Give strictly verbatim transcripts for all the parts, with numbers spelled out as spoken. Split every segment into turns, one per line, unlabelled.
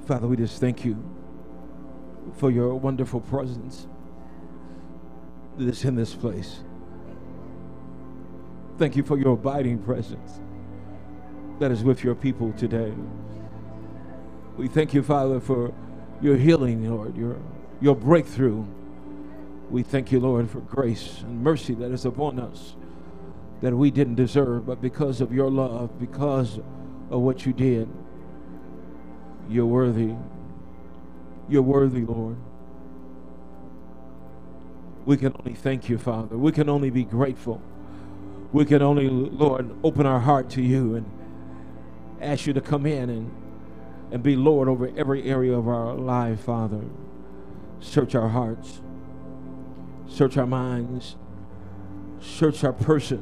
Father, we just thank you for your wonderful presence that's in this place. Thank you for your abiding presence that is with your people today. We thank you, Father, for your healing, Lord, your, your breakthrough. We thank you, Lord, for grace and mercy that is upon us that we didn't deserve, but because of your love, because of what you did, you're worthy. You're worthy, Lord. We can only thank you, Father. We can only be grateful. We can only, Lord, open our heart to you and ask you to come in and, and be Lord over every area of our life, Father. Search our hearts. Search our minds. Search our person.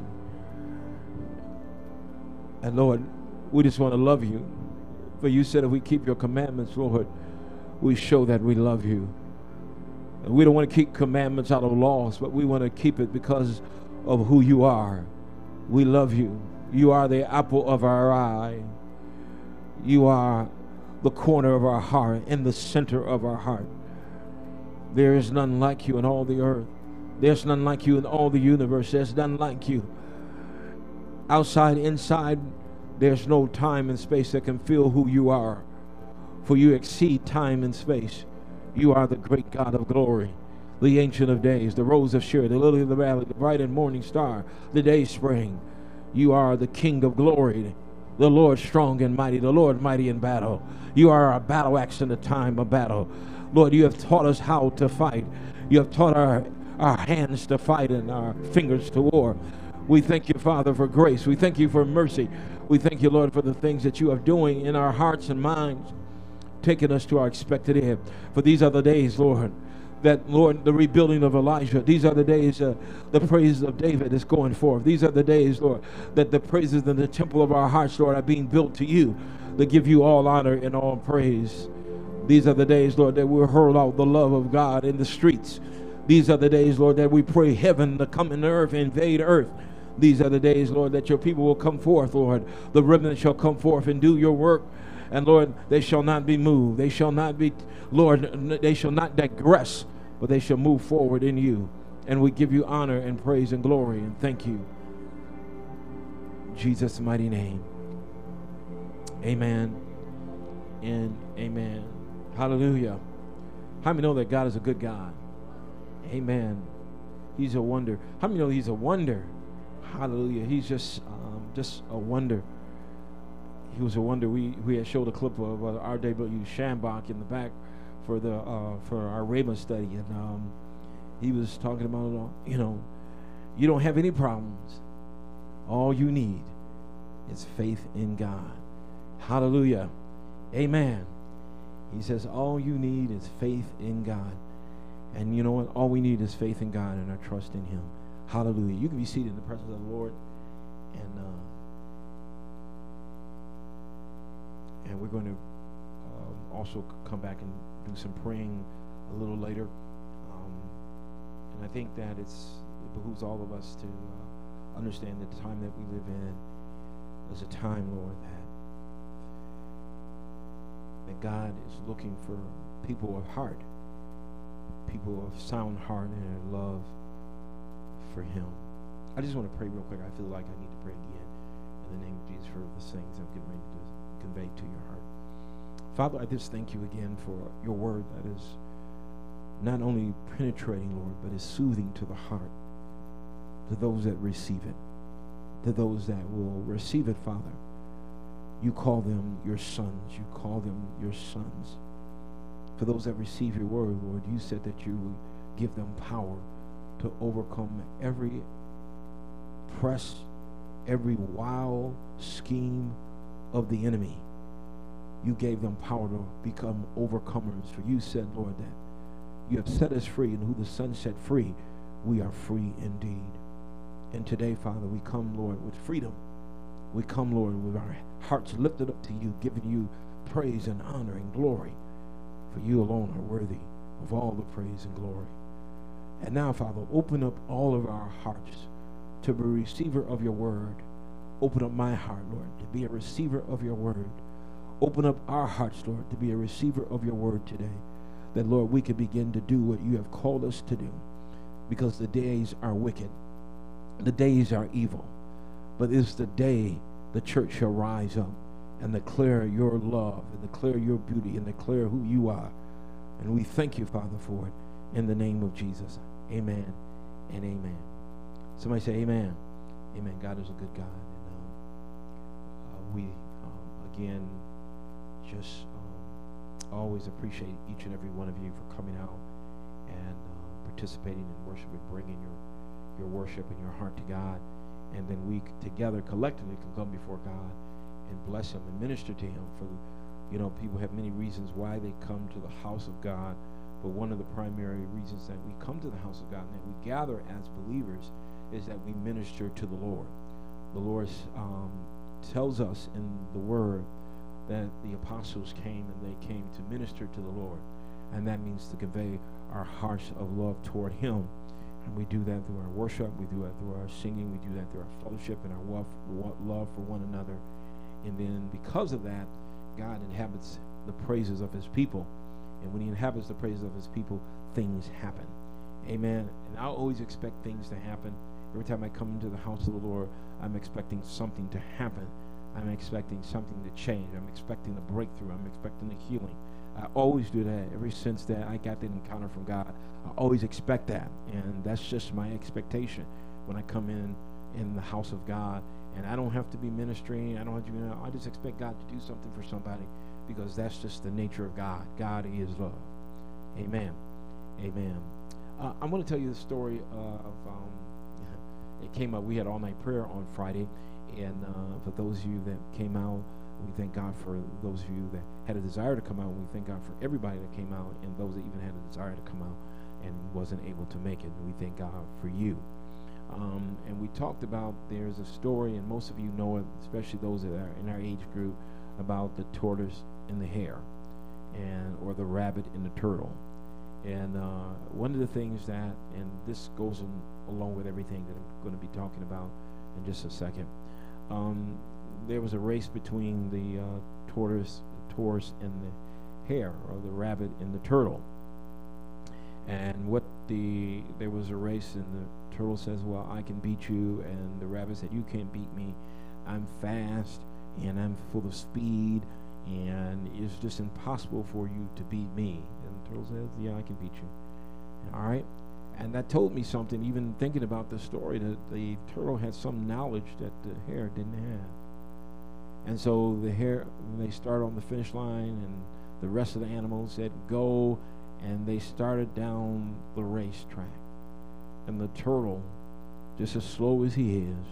And Lord, we just want to love you. For you said if we keep your commandments, Lord, we show that we love you. And we don't want to keep commandments out of laws, but we want to keep it because of who you are. We love you. You are the apple of our eye. You are the corner of our heart, in the center of our heart. There is none like you in all the earth. There's none like you in all the universe. There's none like you. Outside, inside, there's no time and space that can feel who you are. For you exceed time and space. You are the great God of glory, the Ancient of Days, the Rose of Sharon, the Lily of the Valley, the bright and morning star, the day spring. You are the King of glory, the Lord strong and mighty, the Lord mighty in battle. You are our battle axe in the time of battle. Lord, you have taught us how to fight. You have taught our, our hands to fight and our fingers to war. We thank you, Father, for grace. We thank you for mercy. We thank you, Lord, for the things that you are doing in our hearts and minds, taking us to our expected end. For these are the days, Lord, that, Lord, the rebuilding of Elijah. These are the days uh, the praises of David is going forth. These are the days, Lord, that the praises in the temple of our hearts, Lord, are being built to you, that give you all honor and all praise. These are the days, Lord, that we'll hurl out the love of God in the streets. These are the days, Lord, that we pray heaven to come in earth, invade earth. These are the days, Lord, that your people will come forth, Lord. The remnant shall come forth and do your work. And, Lord, they shall not be moved. They shall not be, Lord, they shall not digress, but they shall move forward in you. And we give you honor and praise and glory and thank you. In Jesus' mighty name. Amen and amen. Hallelujah. How many know that God is a good God? Amen. He's a wonder. How many know he's a wonder? Hallelujah. He's just um, just a wonder. He was a wonder. We we had showed a clip of uh, R W Shambach in the back for the uh, for our Rhema study, and um, he was talking about, uh, you know, you don't have any problems. All you need is faith in God. Hallelujah. Amen. He says all you need is faith in God. And you know what? All we need is faith in God and our trust in him. Hallelujah. You can be seated in the presence of the Lord. And uh, and we're going to um, also come back and do some praying a little later. Um, and I think that it's, it behooves all of us to uh, understand that the time that we live in is a time, Lord, that that God is looking for people of heart, people of sound heart and love for him. I just want to pray real quick. I feel like I need to pray again in the name of Jesus for the things I'm getting ready to convey to your heart. Father, I just thank you again for your word that is not only penetrating, Lord, but is soothing to the heart, to those that receive it, to those that will receive it, Father. You call them your sons. You call them your sons. For those that receive your word, Lord, you said that you would give them power to overcome every press, every wild scheme of the enemy. You gave them power to become overcomers. For you said, Lord, that you have set us free, and who the Son set free, we are free indeed. And today, Father, we come, Lord, with freedom. We come, Lord, with our hearts lifted up to you, giving you praise and honor and glory. For you alone are worthy of all the praise and glory. And now, Father, open up all of our hearts to be a receiver of your word. Open up my heart, Lord, to be a receiver of your word. Open up our hearts, Lord, to be a receiver of your word today. That, Lord, we can begin to do what you have called us to do. Because the days are wicked. The days are evil. But it's the day the church shall rise up and declare your love and declare your beauty and declare who you are. And we thank you, Father, for it in the name of Jesus. Amen and amen. Somebody say amen. Amen. God is a good God. And um, uh, we, um, again, just um, always appreciate each and every one of you for coming out and uh, participating in worship and bringing your, your worship and your heart to God. And then we together collectively can come before God and bless him and minister to him. For, you know, people have many reasons why they come to the house of God. But one of the primary reasons that we come to the house of God and that we gather as believers is that we minister to the Lord. The Lord um, tells us in the Word that the apostles came and they came to minister to the Lord. And that means to convey our hearts of love toward him. And we do that through our worship, we do that through our singing, we do that through our fellowship and our love, love for one another. And then because of that, God inhabits the praises of his people. And when he inhabits the praises of his people, things happen. Amen. And I always expect things to happen. Every time I come into the house of the Lord, I'm expecting something to happen. I'm expecting something to change. I'm expecting a breakthrough. I'm expecting a healing. I always do that. Ever since that I got that encounter from God, I always expect that. And that's just my expectation when I come in in the house of God. And I don't have to be ministering. I don't have to be, I just expect God to do something for somebody, because that's just the nature of God. God is love. Amen. Amen. Uh, I'm going to tell you the story uh, of, um, it came up, we had all-night prayer on Friday, and uh, for those of you that came out, we thank God for those of you that had a desire to come out. We thank God for everybody that came out, and those that even had a desire to come out and wasn't able to make it. We thank God for you. Um, and we talked about, there's a story, and most of you know it, especially those that are in our age group, about the tortoise and the hare, and or the rabbit and the turtle. And uh, one of the things that, and this goes in, along with everything that I'm going to be talking about in just a second, um, there was a race between the uh, tortoise, the tortoise and the hare, or the rabbit and the turtle. And what the there was a race, and the turtle says, "Well, I can beat you," and the rabbit said, "You can't beat me. I'm fast and I'm full of speed, and it's just impossible for you to beat me." And the turtle says, "Yeah, I can beat you." All right. And that told me something, even thinking about the story, that the turtle had some knowledge that the hare didn't have. And so the hare, they started on the finish line, and the rest of the animals said, "Go," and they started down the racetrack. And the turtle, just as slow as he is,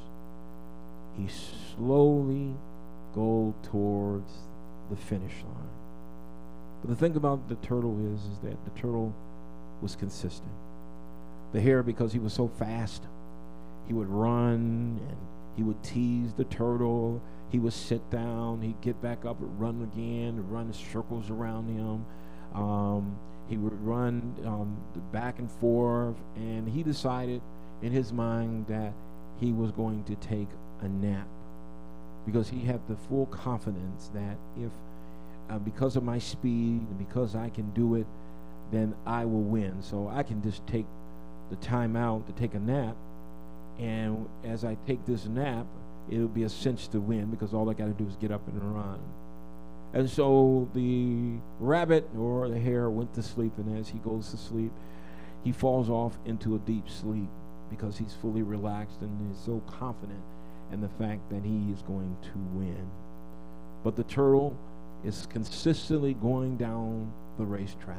he slowly goes towards the finish line. But the thing about the turtle is, is that the turtle was consistent. The hare, because he was so fast, he would run and he would tease the turtle. He would sit down, he'd get back up and run again, run circles around him. Um, he would run um, back and forth, and he decided in his mind that he was going to take a nap, because he had the full confidence that if, uh, because of my speed, and because I can do it, then I will win. So I can just take the time out to take a nap, and as I take this nap, it'll be a cinch to win, because all I got to do is get up and run. And so the rabbit or the hare went to sleep, and as he goes to sleep, he falls off into a deep sleep, because he's fully relaxed and is so confident in the fact that he is going to win. But the turtle is consistently going down the racetrack.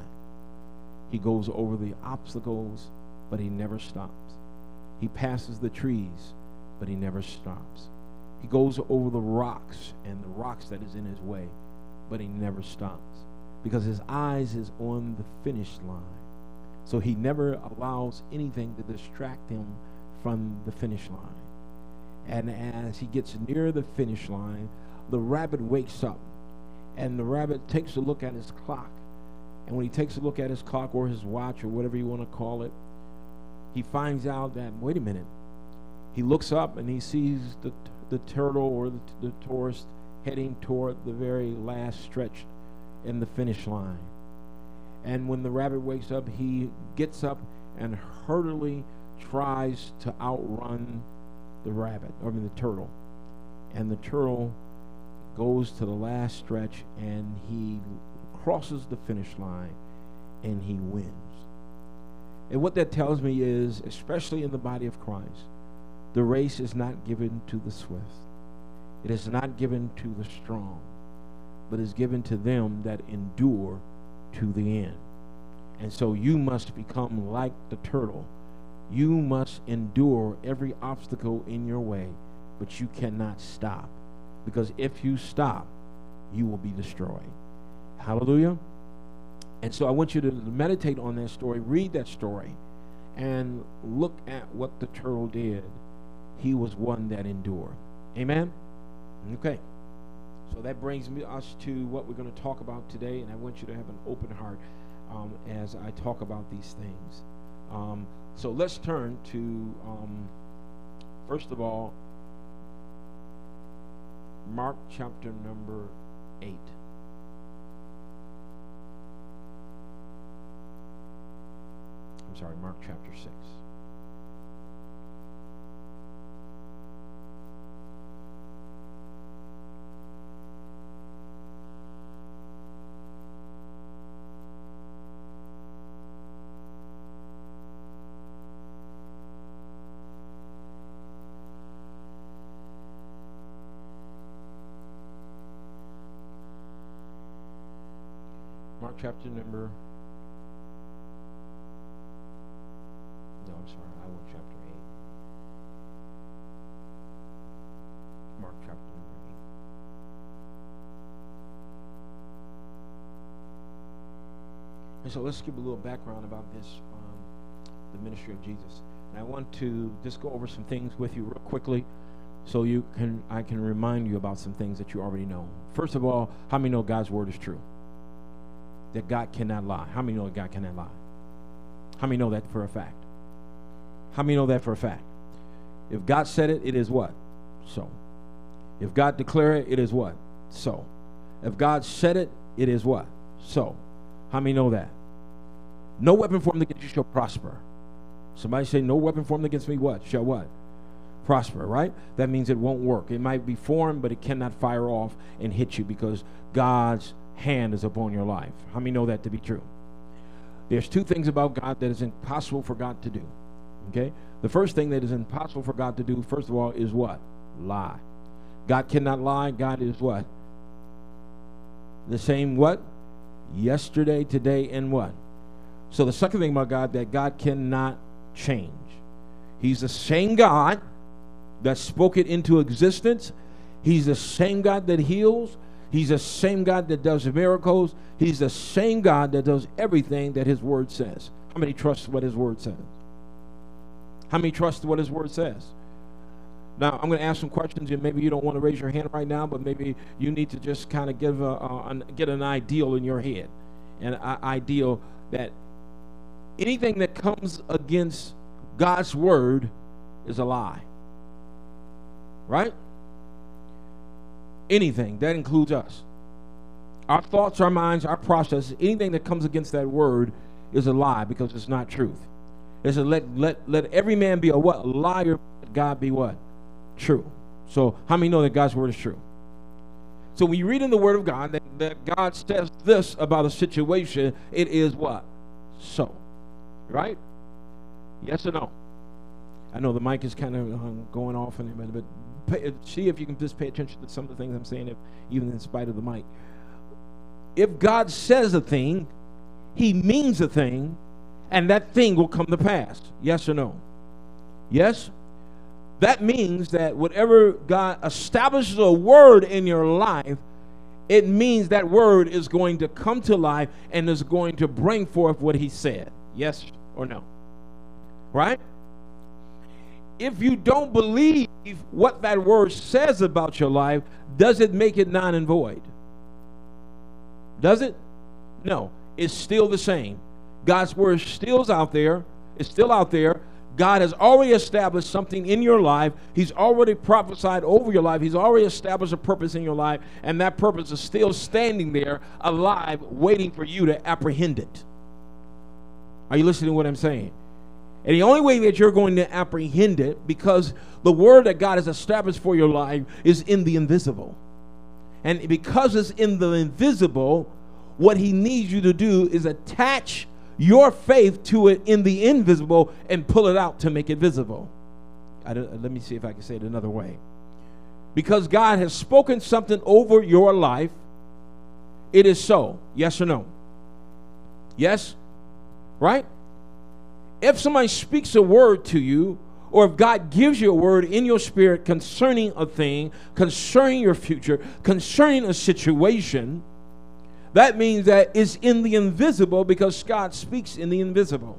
He goes over the obstacles, but he never stops. He passes the trees, but he never stops. He goes over the rocks and the rocks that is in his way, but he never stops, because his eyes is on the finish line. So he never allows anything to distract him from the finish line. And as he gets near the finish line, the rabbit wakes up, and the rabbit takes a look at his clock. And when he takes a look at his clock or his watch or whatever you want to call it, he finds out that, wait a minute. He looks up and he sees the the turtle or the, the tortoise heading toward the very last stretch in the finish line. And when the rabbit wakes up, he gets up and hurriedly tries to outrun the rabbit, or I mean the turtle. And the turtle goes to the last stretch, and he crosses the finish line, and he wins. And what that tells me is, especially in the body of Christ, the race is not given to the swift. It is not given to the strong, but is given to them that endure to the end. And so you must become like the turtle. You must endure every obstacle in your way, but you cannot stop. Because if you stop, you will be destroyed. Hallelujah. And so I want you to meditate on that story, read that story, and look at what the turtle did. He was one that endured. Amen? Okay. So that brings me us to what we're going to talk about today, and I want you to have an open heart um, as I talk about these things. Um, so let's turn to, um, first of all, Mark chapter number eight. I'm sorry, Mark chapter six. Mark chapter number, no, I'm sorry, I want chapter eight. Mark chapter number eight. And so let's give a little background about this, um, the ministry of Jesus. And I want to just go over some things with you real quickly so you can, I can remind you about some things that you already know. First of all, how many know God's word is true? That God cannot lie. How many know that God cannot lie? How many know that for a fact? How many know that for a fact? If God said it, it is what? So. If God declared it, it is what? So. If God said it, it is what? So. How many know that? No weapon formed against you shall prosper. Somebody say, no weapon formed against me, what? Shall what? Prosper, right? That means it won't work. It might be formed, but it cannot fire off and hit you because God's hand is upon your life. How many know that to be true? There's two things about God that is impossible for God to do. Okay? The first thing that is impossible for God to do, first of all, is what? Lie. God cannot lie. God is what? The same what? Yesterday, today, and what? So the second thing about God, that God cannot change. He's the same God that spoke it into existence. He's the same God that heals. He's the same God that does miracles. He's the same God that does everything that his word says. How many trust what his word says? How many trust what his word says? Now, I'm going to ask some questions, and maybe you don't want to raise your hand right now, but maybe you need to just kind of give a, a, an, get an ideal in your head. An ideal that anything that comes against God's word is a lie. Right? Anything. That includes us. Our thoughts, our minds, our processes, anything that comes against that word is a lie because it's not truth. It's a let let let every man be a what? A liar, but God be what? True. So how many know that God's word is true? So when you read in the word of God that, that God says this about a situation, it is what? So. Right? Yes or no? I know the mic is kind of um, going off in a minute, but pay, see if you can just pay attention to some of the things I'm saying, if, even in spite of the mic. If God says a thing, he means a thing, and that thing will come to pass. Yes or no? Yes? That means that whatever God establishes a word in your life, it means that word is going to come to life and is going to bring forth what he said. Yes or no? Right? If you don't believe what that word says about your life, does it make it non and void? Does it? No. It's still the same. God's word still is out there. It's still out there. God has already established something in your life. He's already prophesied over your life. He's already established a purpose in your life, and that purpose is still standing there alive, waiting for you to apprehend it. Are you listening to what I'm saying? And the only way that you're going to apprehend it, because the word that God has established for your life is in the invisible. And because it's in the invisible, what he needs you to do is attach your faith to it in the invisible and pull it out to make it visible. I let me see if I can say it another way. Because God has spoken something over your life, it is so. Yes or no? Yes? Right? If somebody speaks a word to you, or if God gives you a word in your spirit concerning a thing, concerning your future, concerning a situation, that means that it's in the invisible, because God speaks in the invisible.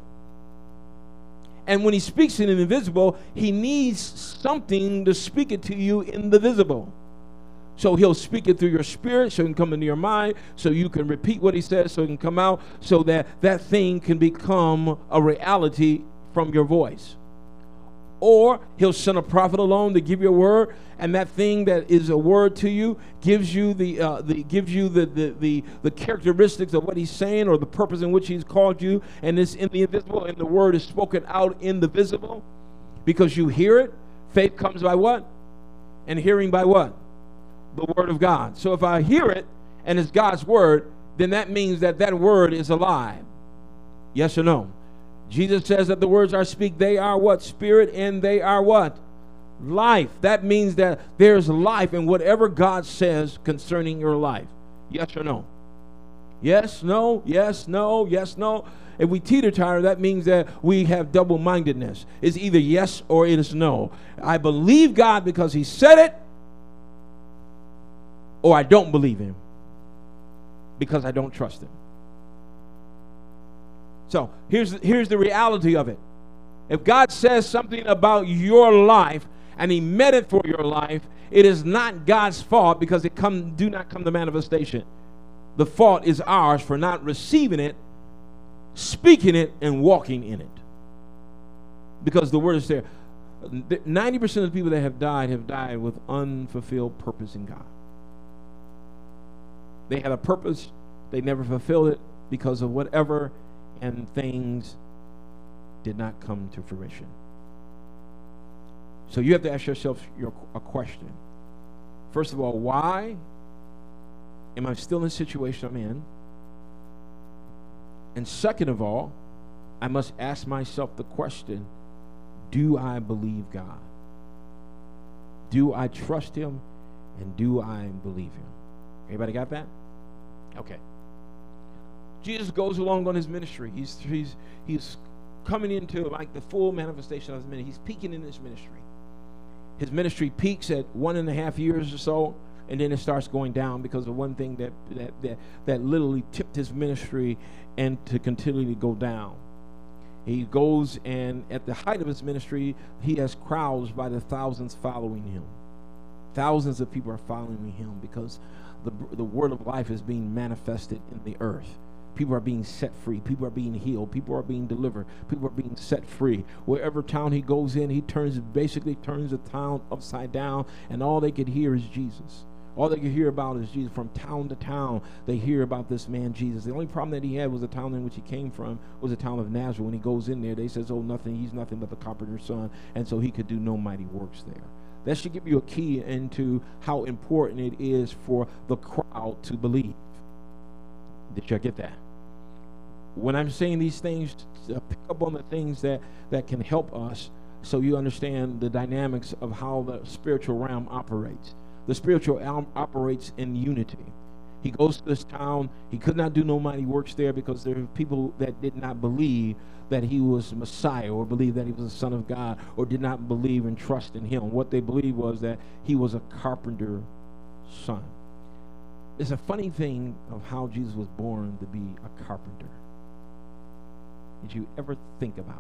And when he speaks in the invisible, he needs something to speak it to you in the visible. So he'll speak it through your spirit, so it can come into your mind, so you can repeat what he says, so it can come out, so that that thing can become a reality from your voice. Or he'll send a prophet along to give you a word, and that thing that is a word to you gives you the uh, the gives you the, the the the characteristics of what he's saying, or the purpose in which he's called you, and it's in the invisible, and the word is spoken out in the visible, because you hear it. Faith comes by what? And hearing by what? The word of God. So if I hear it and it's God's word, then that means that that word is alive. Yes or no? Jesus says that the words I speak, they are what? Spirit, and they are what? Life. That means that there's life in whatever God says concerning your life. Yes or no? Yes, no, yes, no, yes, no. If we teeter-totter, that means that we have double-mindedness. It's either yes or it is no. I believe God because he said it, or I don't believe him because I don't trust him. So here's, here's the reality of it. If God says something about your life and he meant it for your life, it is not God's fault, because it come, do not come to manifestation. The fault is ours for not receiving it, speaking it, and walking in it. Because the word is there. ninety percent of the people that have died have died with unfulfilled purpose in God. They had a purpose, they never fulfilled it because of whatever, and things did not come to fruition. So you have to ask yourself your, a question. First of all, why am I still in the situation I'm in? And second of all, I must ask myself the question, do I believe God? Do I trust him? And do I believe him? Everybody got that? Okay. Jesus goes along on his ministry. He's he's he's coming into like the full manifestation of his ministry. He's peaking in his ministry. His ministry peaks at one and a half years or so, and then it starts going down because of one thing that that that, that literally tipped his ministry and to continually go down. He goes, and at the height of his ministry, he has crowds by the thousands following him. Thousands of people are following him because the the word of life is being manifested in the earth. People are being set free. People are being healed. People are being delivered. People are being set free. Wherever town he goes in, he turns basically turns the town upside down, and all they could hear is Jesus. All they could hear about is Jesus. From town to town, they hear about this man Jesus. The only problem that he had was the town in which he came from was the town of Nazareth. When he goes in there, they says, "Oh, nothing. He's nothing but the carpenter's son," and so he could do no mighty works there. That should give you a key into how important it is for the crowd to believe. Did you get that? When I'm saying these things, uh, pick up on the things that, that can help us so you understand the dynamics of how the spiritual realm operates. The spiritual realm operates in unity. He goes to this town. He could not do no mighty works there because there were people that did not believe that he was Messiah, or believe that he was the Son of God, or did not believe and trust in him. What they believed was that he was a carpenter's son. It's a funny thing of how Jesus was born to be a carpenter. Did you ever think about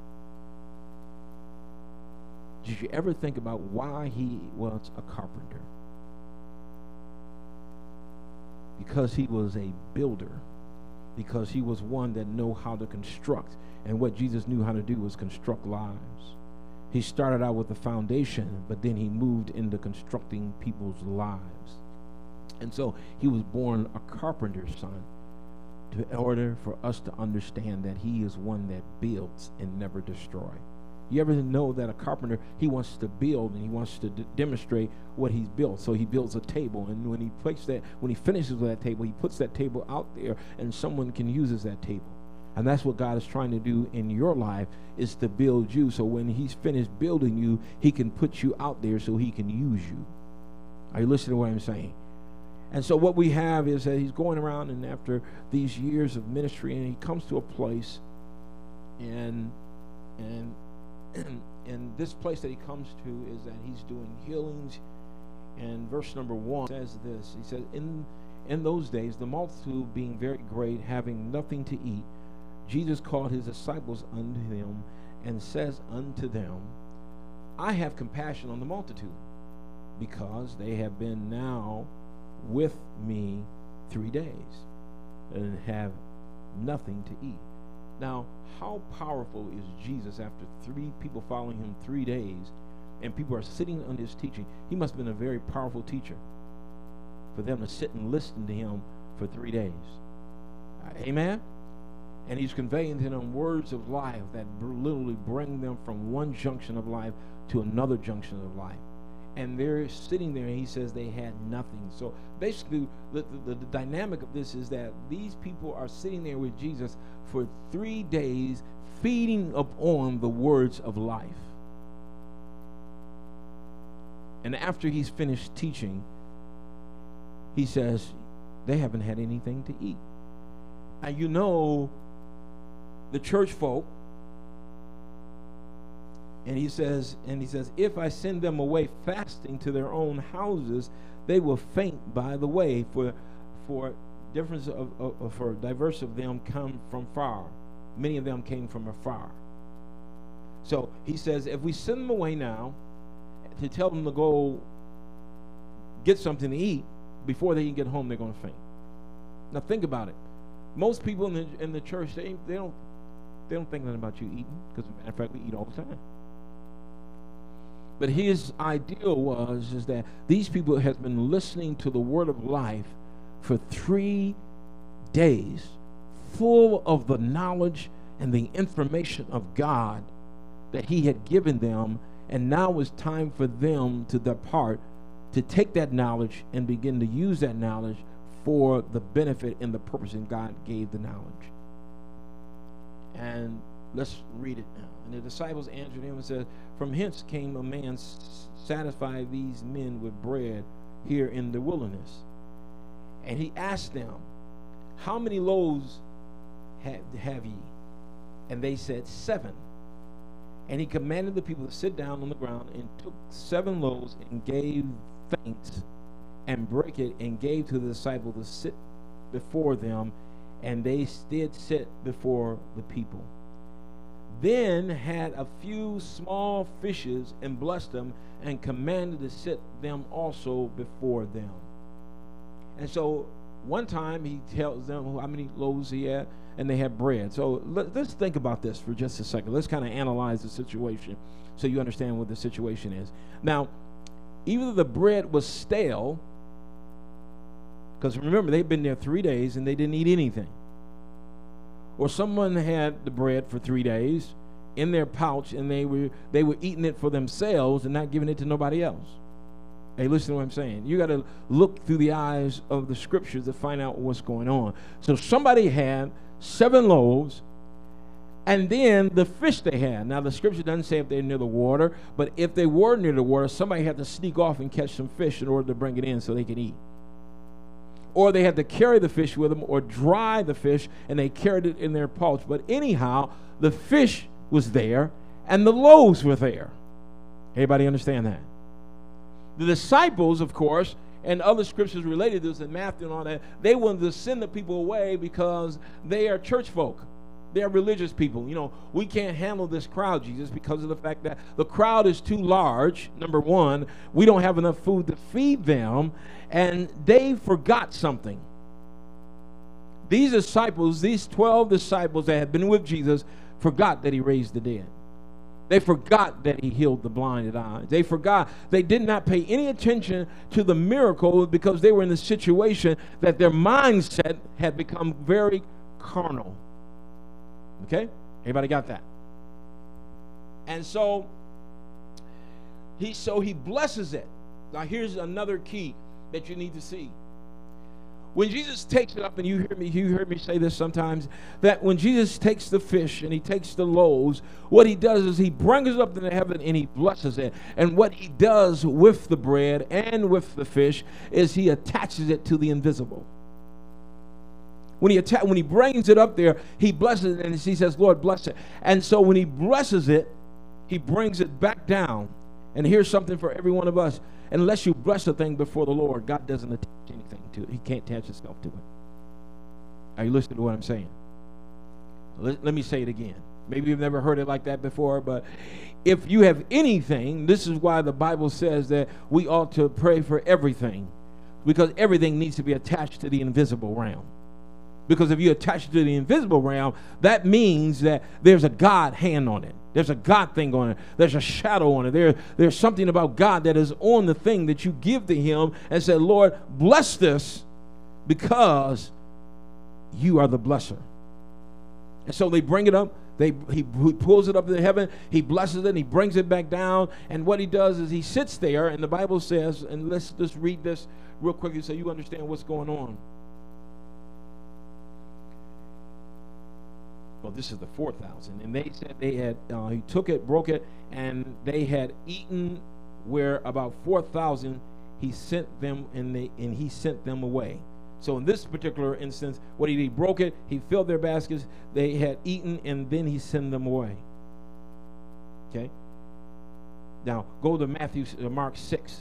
it? Did you ever think about why he was a carpenter? Because he was a builder. because he was one that knew how to construct. And what Jesus knew how to do was construct lives. He started out with the foundation, but then he moved into constructing people's lives. And so he was born a carpenter's son, to, in order for us to understand that he is one that builds and never destroys. You ever know that a carpenter, he wants to build and he wants to d- demonstrate what he's built. So he builds a table, and when he places that, when he finishes with that table, he puts that table out there, and someone can use that table. And that's what God is trying to do in your life, is to build you. So when he's finished building you, he can put you out there so he can use you. Are you listening to what I'm saying? And so what we have is that he's going around, and after these years of ministry, and he comes to a place, and and and, and this place that he comes to is that he's doing healings. And verse number one says this. He says, in in those days, the multitude being very great, having nothing to eat, Jesus called his disciples unto him, and says unto them, I have compassion on the multitude, because they have been now with me three days, and have nothing to eat. Now, how powerful is Jesus after three people following him three days, and people are sitting under his teaching? He must have been a very powerful teacher for them to sit and listen to him for three days. Amen? And he's conveying to them words of life that literally bring them from one junction of life to another junction of life. And they're sitting there, and he says they had nothing. So basically, the, the, the dynamic of this is that these people are sitting there with Jesus for three days, feeding upon the words of life. And after he's finished teaching, he says they haven't had anything to eat. And you know, the church folk, and he says, and he says, if I send them away fasting to their own houses, they will faint by the way, for for difference of, of for diverse of them come from far. Many of them came from afar. So he says, if we send them away now to tell them to go get something to eat, before they can get home, they're going to faint. Now think about it. Most people in the in the church, they they don't they don't think nothing about you eating, because matter of fact, we eat all the time. But his ideal was is that these people have been listening to the word of life for three days, full of the knowledge and the information of God that he had given them, and now it's time for them to depart, to take that knowledge and begin to use that knowledge for the benefit and the purpose that God gave the knowledge. And let's read it now. And the disciples answered him and said, from hence came a man satisfy these men with bread here in the wilderness. And he asked them, how many loaves have, have ye? And they said, seven. And he commanded the people to sit down on the ground, and took seven loaves and gave thanks, and brake it, and gave to the disciples to sit before them, and they did sit before the people. Then had a few small fishes, and blessed them, and commanded to set them also before them. And so one time he tells them how many loaves he had, and they had bread. So let, let's think about this for just a second. Let's kind of analyze the situation so you understand what the situation is. Now, either the bread was stale, because remember, they've been there three days and they didn't eat anything. Or someone had the bread for three days in their pouch, and they were they were eating it for themselves and not giving it to nobody else. Hey, listen to what I'm saying. You got to look through the eyes of the scriptures to find out what's going on. So somebody had seven loaves, and then the fish they had. Now, the scripture doesn't say if they're near the water, but if they were near the water, somebody had to sneak off and catch some fish in order to bring it in so they could eat. Or they had to carry the fish with them, or dry the fish, and they carried it in their pouch. But anyhow, the fish was there, and the loaves were there. Everybody understand that? The disciples, of course, and other scriptures related to this, in Matthew and all that, they wanted to send the people away because they are church folk. They are religious people. You know, we can't handle this crowd, Jesus, because of the fact that the crowd is too large, number one. We don't have enough food to feed them, and they forgot something. These disciples, these twelve disciples that had been with Jesus, forgot that he raised the dead. They forgot that he healed the blinded eyes. They forgot. They did not pay any attention to the miracle because they were in the situation that their mindset had become very carnal. Okay? Everybody got that? And so he so he blesses it. Now here's another key that you need to see. When Jesus takes it up, and you hear me, you heard me say this sometimes, that when Jesus takes the fish and he takes the loaves, what he does is he brings it up into heaven and he blesses it. And what he does with the bread and with the fish is he attaches it to the invisible. When he atta- when he brings it up there, he blesses it and he says, Lord, bless it. And so when he blesses it, he brings it back down. And here's something for every one of us. Unless you bless a thing before the Lord, God doesn't attach anything to it. He can't attach himself to it. Are you listening to what I'm saying? Let, let me say it again. Maybe you've never heard it like that before, but if you have anything, this is why the Bible says that we ought to pray for everything, because everything needs to be attached to the invisible realm. Because if you attach it to the invisible realm, that means that there's a God hand on it. There's a God thing on it. There's a shadow on it. There, there's something about God that is on the thing that you give to him and say, Lord, bless this because you are the blesser. And so they bring it up. They, he, he pulls it up into heaven. He blesses it. And he brings it back down. And what he does is he sits there. And the Bible says, and let's just read this real quickly so you understand what's going on. Well, this is the four thousand. And they said they had, uh, he took it, broke it, and they had eaten where about four thousand he sent them, and, they, and he sent them away. So in this particular instance, what he did, he broke it, he filled their baskets, they had eaten, and then he sent them away. Okay? Now, go to Matthew, uh, Mark six.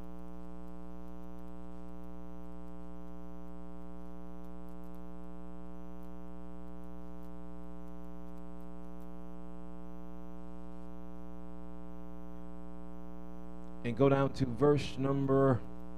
And go down to verse number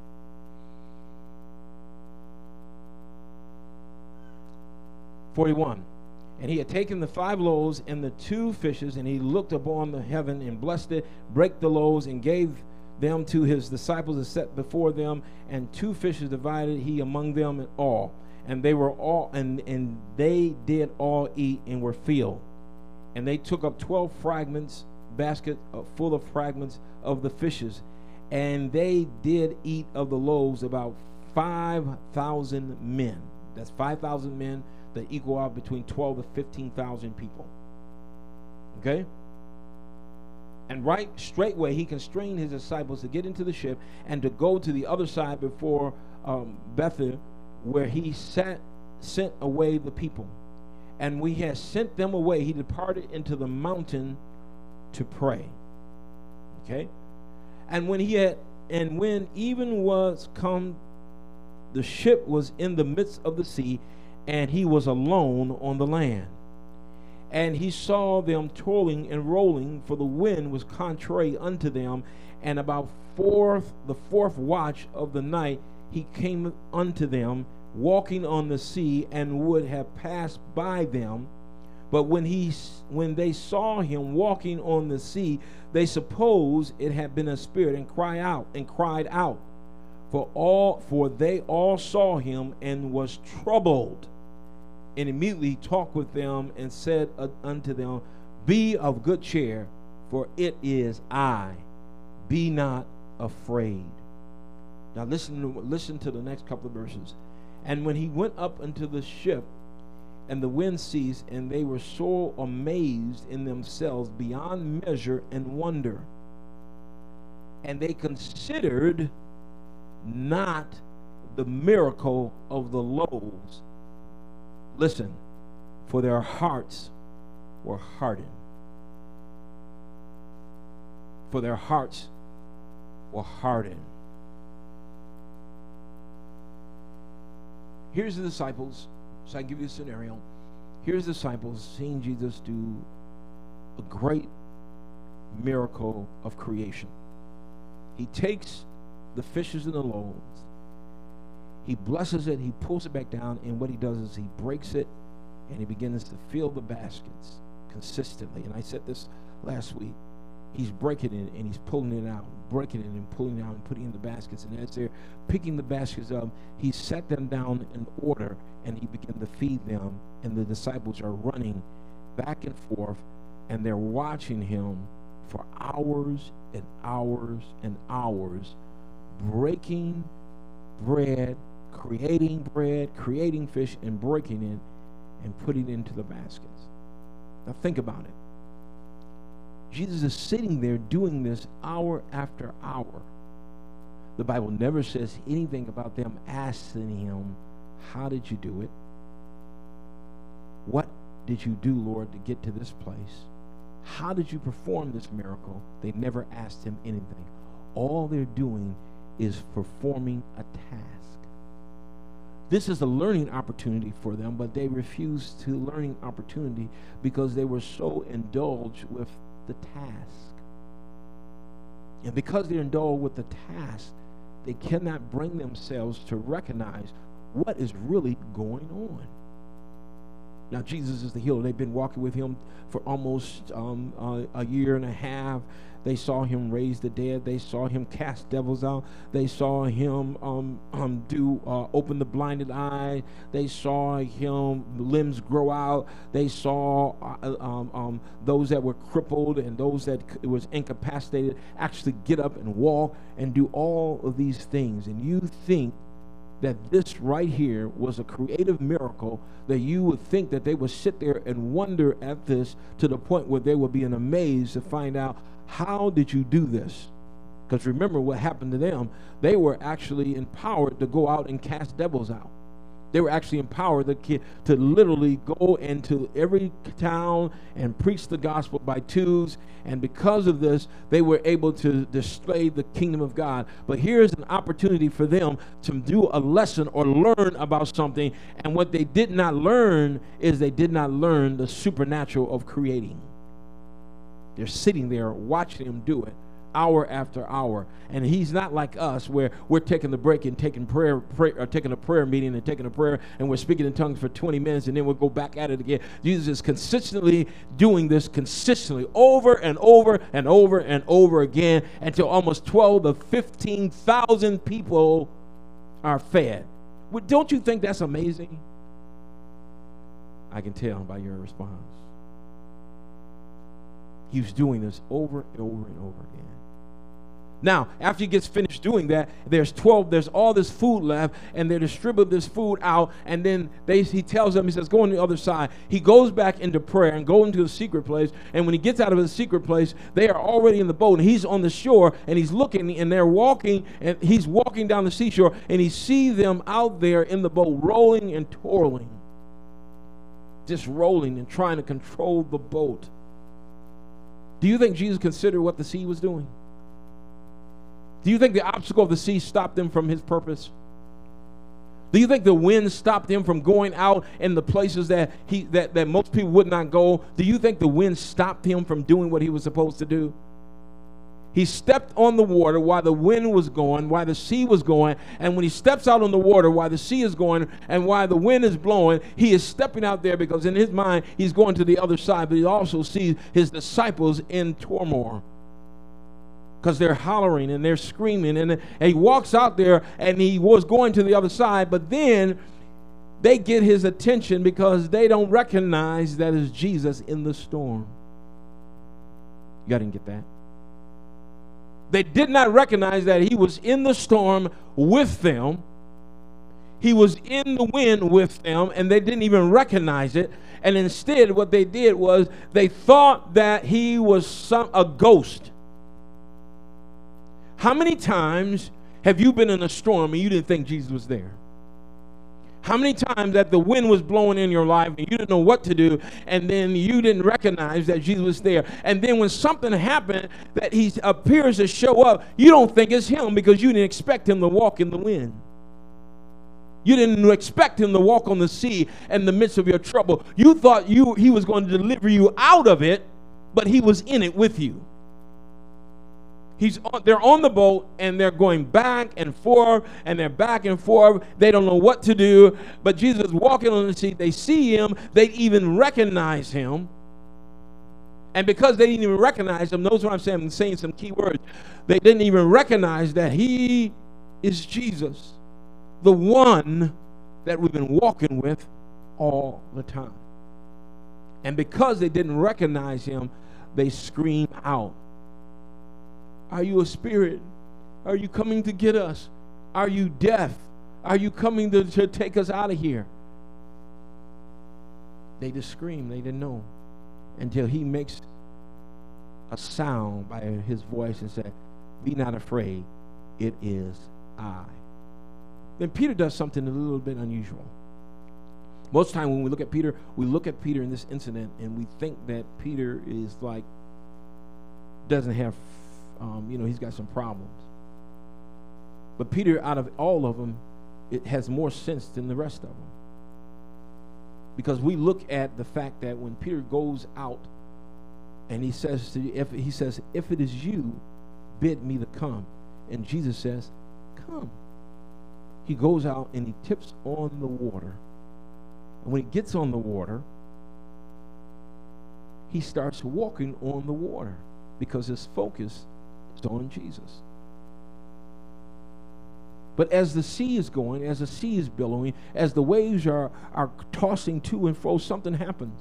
forty-one. And he had taken the five loaves and the two fishes, and he looked upon the heaven and blessed it, brake the loaves, and gave them to his disciples to set before them, and two fishes divided he among them and all. And they were all and, and they did all eat and were filled. And they took up twelve fragments, basket full of fragments of the fishes, and they did eat of the loaves about five thousand men. That's five thousand men that equal out between twelve to fifteen thousand people. Okay? And right straightway he constrained his disciples to get into the ship and to go to the other side before um, Bethel, where he sat, sent away the people. And when he had sent them away, he departed into the mountain to pray. Okay? And when he had, and when even was come, the ship was in the midst of the sea, and he was alone on the land. And he saw them toiling and rolling, for the wind was contrary unto them. And about fourth, the fourth watch of the night, he came unto them, walking on the sea, and would have passed by them. But when he, when they saw him walking on the sea, they supposed it had been a spirit, and cried out and cried out, for all, for they all saw him, and was troubled. And immediately he talked with them and said unto them, Be of good cheer, for it is I. Be not afraid. Now listen to, listen to the next couple of verses. And when he went up into the ship, and the wind ceased, and they were so amazed in themselves beyond measure and wonder. And they considered not the miracle of the loaves. Listen, for their hearts were hardened. For their hearts were hardened. Here's the disciples. So I give you a scenario. Here's the disciples seeing Jesus do a great miracle of creation. He takes the fishes and the loaves. He blesses it, he pulls it back down, and what he does is he breaks it, and he begins to fill the baskets consistently. And I said this last week. He's breaking it, and he's pulling it out, breaking it and pulling it out and putting it in the baskets. And as they're picking the baskets up, he set them down in order, and he began to feed them. And the disciples are running back and forth, and they're watching him for hours and hours and hours, breaking bread, creating bread, creating fish, and breaking it and putting it into the baskets. Now think about it. Jesus is sitting there doing this hour after hour. The Bible never says anything about them asking him, how did you do it? What did you do, Lord, to get to this place? How did you perform this miracle? They never asked him anything. All they're doing is performing a task. This is a learning opportunity for them, but they refused to learning opportunity because they were so indulged with the task. And because they're indulged with the task, they cannot bring themselves to recognize what is really going on. Now, Jesus is the healer. They've been walking with him for almost um, uh, a year and a half. They saw him raise the dead. They saw him cast devils out. They saw him um, um, do uh, open the blinded eye. They saw him limbs grow out. They saw uh, um, um, those that were crippled and those that c- was incapacitated actually get up and walk and do all of these things. And you think that this right here was a creative miracle, that you would think that they would sit there and wonder at this to the point where they would be in amaze to find out, how did you do this? Because remember what happened to them. They were actually empowered to go out and cast devils out. They were actually empowered to, to literally go into every town and preach the gospel by twos. And because of this, they were able to display the kingdom of God. But here's an opportunity for them to do a lesson or learn about something. And what they did not learn is they did not learn the supernatural of creating. They're sitting there watching him do it hour after hour. And he's not like us where we're taking the break and taking prayer, pray, or taking a prayer meeting and taking a prayer and we're speaking in tongues for twenty minutes and then we'll go back at it again. Jesus is consistently doing this consistently over and over and over and over again until almost twelve to fifteen thousand people are fed. Well, don't you think that's amazing? I can tell by your response. He was doing this over and over and over again. Now, after he gets finished doing that, there's twelve, there's all this food left, and they distribute this food out, and then they, he tells them, he says, go on the other side. He goes back into prayer and go into the secret place, and when he gets out of the secret place, they are already in the boat, and he's on the shore, and he's looking, and they're walking, and he's walking down the seashore, and he sees them out there in the boat, rolling and twirling, just rolling and trying to control the boat. Do you think Jesus considered what the sea was doing? Do you think the obstacle of the sea stopped him from his purpose? Do you think the wind stopped him from going out in the places that he that, that most people would not go? Do you think the wind stopped him from doing what he was supposed to do? He stepped on the water while the wind was going, while the sea was going, and when he steps out on the water while the sea is going and while the wind is blowing, he is stepping out there because in his mind he's going to the other side, but he also sees his disciples in turmoil because they're hollering and they're screaming, and, and he walks out there and he was going to the other side, but then they get his attention because they don't recognize that it's Jesus in the storm. You got to get that? They did not recognize that he was in the storm with them. He was in the wind with them, and they didn't even recognize it. And instead, what they did was they thought that he was some a ghost. How many times have you been in a storm and you didn't think Jesus was there? How many times that the wind was blowing in your life and you didn't know what to do, and then you didn't recognize that Jesus was there, and then when something happened that he appears to show up, you don't think it's him because you didn't expect him to walk in the wind. You didn't expect him to walk on the sea in the midst of your trouble. You thought you he was going to deliver you out of it, but he was in it with you. He's on, they're on the boat, and they're going back and forth, and they're back and forth. They don't know what to do, but Jesus is walking on the sea. They see him. They even recognize him. And because they didn't even recognize him, notice what I'm saying. I'm saying some key words. They didn't even recognize that he is Jesus, the one that we've been walking with all the time. And because they didn't recognize him, they scream out, "Are you a spirit? Are you coming to get us? Are you deaf? Are you coming to, to take us out of here?" They just scream. They didn't know until he makes a sound by his voice and said, "Be not afraid, it is I." Then Peter does something a little bit unusual. Most time when we look at Peter, we look at Peter in this incident and we think that Peter is like, doesn't have, um, you know, he's got some problems. But Peter, out of all of them, it has more sense than the rest of them. Because we look at the fact that when Peter goes out and he says, to, if he says, "If it is you, bid me to come." And Jesus says, "Come." He goes out and he tips on the water. And when he gets on the water, he starts walking on the water because his focus is on Jesus. But as the sea is going, as the sea is billowing, as the waves are, are tossing to and fro, something happens.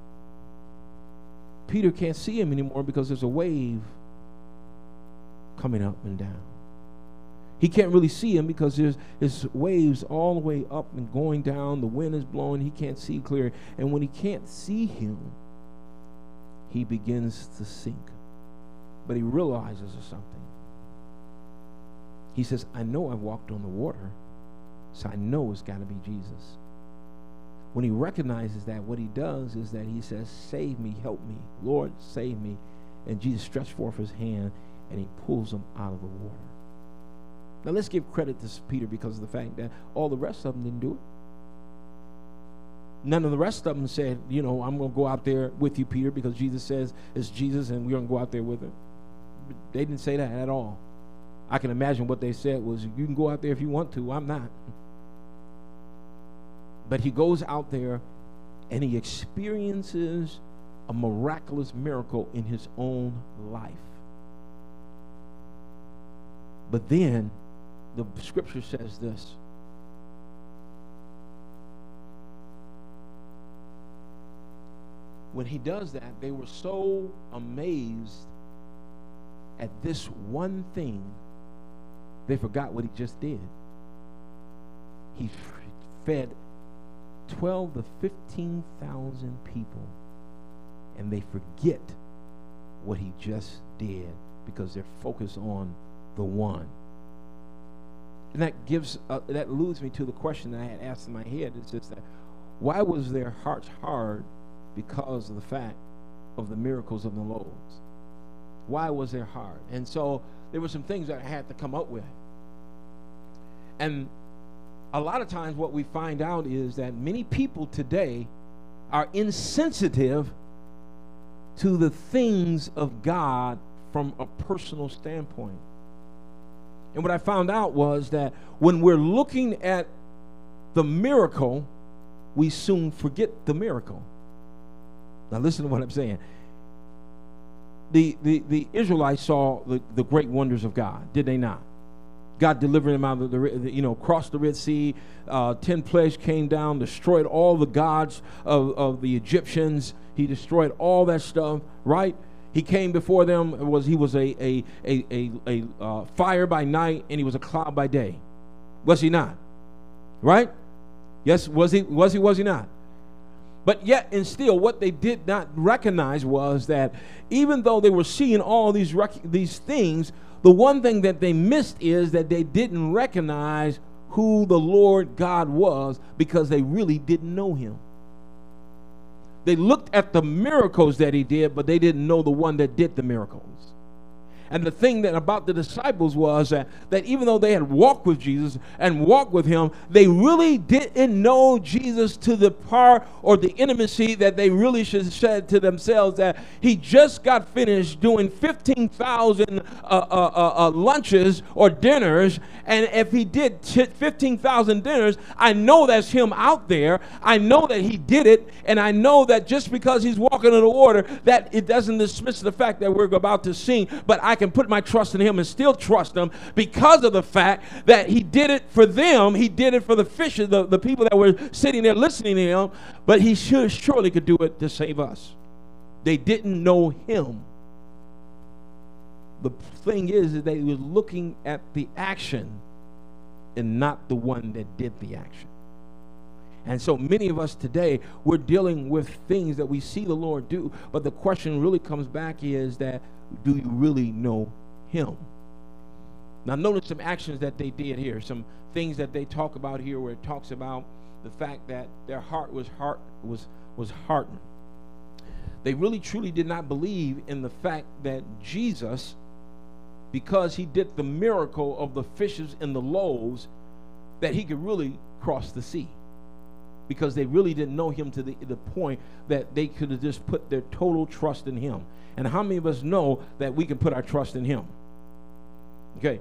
Peter can't see him anymore because there's a wave coming up and down. He can't really see him because there's, there's waves all the way up and going down. The wind is blowing. He can't see clear. And when he can't see him, he begins to sink. But he realizes something. He says, "I know I've walked on the water, so I know it's got to be Jesus." When he recognizes that, what he does is that he says, "Save me, help me. Lord, save me." And Jesus stretched forth his hand, and he pulls him out of the water. Now let's give credit to Peter because of the fact that all the rest of them didn't do it. None of the rest of them said, you know, "I'm going to go out there with you, Peter," because Jesus says it's Jesus and we're going to go out there with him. But they didn't say that at all. I can imagine what they said was, "You can go out there if you want to. I'm not." But he goes out there and he experiences a miraculous miracle in his own life. But then the scripture says this. When he does that, they were so amazed at this one thing, they forgot what he just did. He fed twelve to fifteen thousand people, and they forget what he just did because they're focused on the one. And that gives uh, that leads me to the question that I had asked in my head. It's just that, why was their hearts hard because of the fact of the miracles of the loaves? Why was their heart? And so there were some things that I had to come up with. And a lot of times what we find out is that many people today are insensitive to the things of God from a personal standpoint. And what I found out was that when we're looking at the miracle, we soon forget the miracle. Now listen to what I'm saying. The, the, the Israelites saw the, the great wonders of God, did they not? God delivered them out of the, you know, crossed the Red Sea. Uh, ten plagues came down, destroyed all the gods of, of the Egyptians. He destroyed all that stuff, right? He came before them. Was he was a a a a, a uh, fire by night, and he was a cloud by day. Was he not? Right? Yes. Was he? Was he? Was he not? But yet and still, what they did not recognize was that even though they were seeing all these rec- these things, the one thing that they missed is that they didn't recognize who the Lord God was because they really didn't know him. They looked at the miracles that he did, but they didn't know the one that did the miracles. And the thing that about the disciples was that, that even though they had walked with Jesus and walked with him, they really didn't know Jesus to the part or the intimacy that they really should have said to themselves that he just got finished doing fifteen thousand uh, uh, uh, uh, lunches or dinners. And if he did fifteen thousand dinners, I know that's him out there. I know that he did it. And I know that just because he's walking in the water, that it doesn't dismiss the fact that we're about to sing, but I can put my trust in him and still trust him because of the fact that he did it for them. He did it for the fishes, the, the people that were sitting there listening to him, but he should, surely could do it to save us. They didn't know him. The thing is that they were looking at the action and not the one that did the action. And so many of us today, we're dealing with things that we see the Lord do, but the question really comes back is that, do you really know him? Now notice some actions that they did here, some things that they talk about here where it talks about the fact that their heart was heart was was hardened. They really truly did not believe in the fact that Jesus, because he did the miracle of the fishes and the loaves, that he could really cross the sea. Because they really didn't know him to the, the point that they could have just put their total trust in him. And how many of us know that we can put our trust in him? Okay.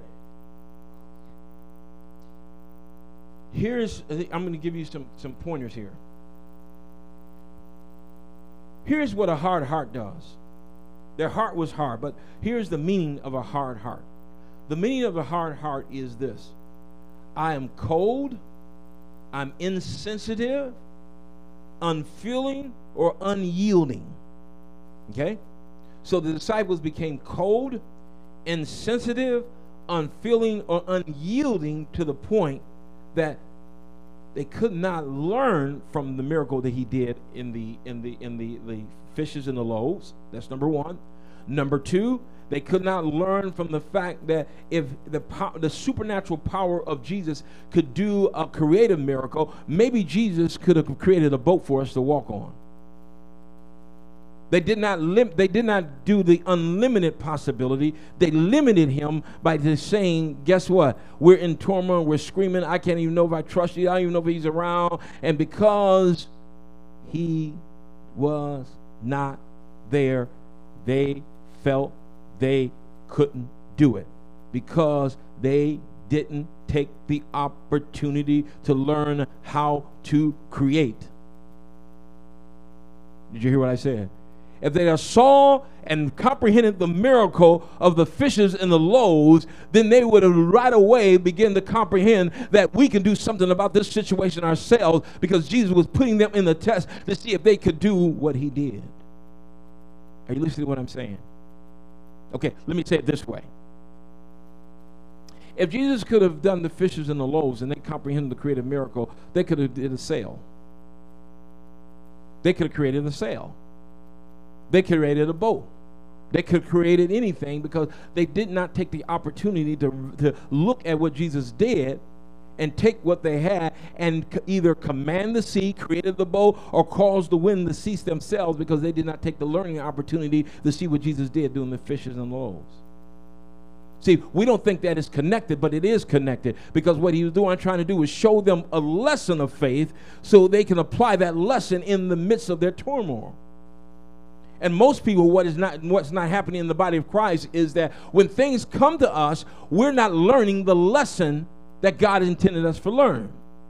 Here's, I'm going to give you some, some pointers here. Here's what a hard heart does. Their heart was hard, but here's the meaning of a hard heart. The meaning of a hard heart is this: I am cold, I'm insensitive, unfeeling, or unyielding. Okay? So the disciples became cold, insensitive, unfeeling, or unyielding to the point that they could not learn from the miracle that he did in the in the in the, the fishes and the loaves. That's number one. Number two, they could not learn from the fact that if the power, the supernatural power of Jesus could do a creative miracle, maybe Jesus could have created a boat for us to walk on. They did not lim- they did not do the unlimited possibility. They limited him by just saying, guess what? We're in turmoil, we're screaming, I can't even know if I trust you, I don't even know if he's around. And because he was not there, they felt they couldn't do it because they didn't take the opportunity to learn how to create. Did you hear what I said? If they saw and comprehended the miracle of the fishes and the loaves, then they would have right away begin to comprehend that we can do something about this situation ourselves, because Jesus was putting them in the test to see if they could do what he did. Are you listening to what I'm saying? Okay, let me say it this way. If Jesus could have done the fishes and the loaves and they comprehended the creative miracle, they could have did a sail. They could have created a sail. They created a boat. They could have created anything because they did not take the opportunity to, to look at what Jesus did and take what they had and either command the sea, created the boat, or cause the wind to cease themselves, because they did not take the learning opportunity to see what Jesus did doing the fishes and loaves. See, we don't think that is connected, but it is connected, because what he was doing, trying to do, is show them a lesson of faith so they can apply that lesson in the midst of their turmoil. And most people, what is not, what's not happening in the body of Christ is that when things come to us, we're not learning the lesson that God intended us to learn.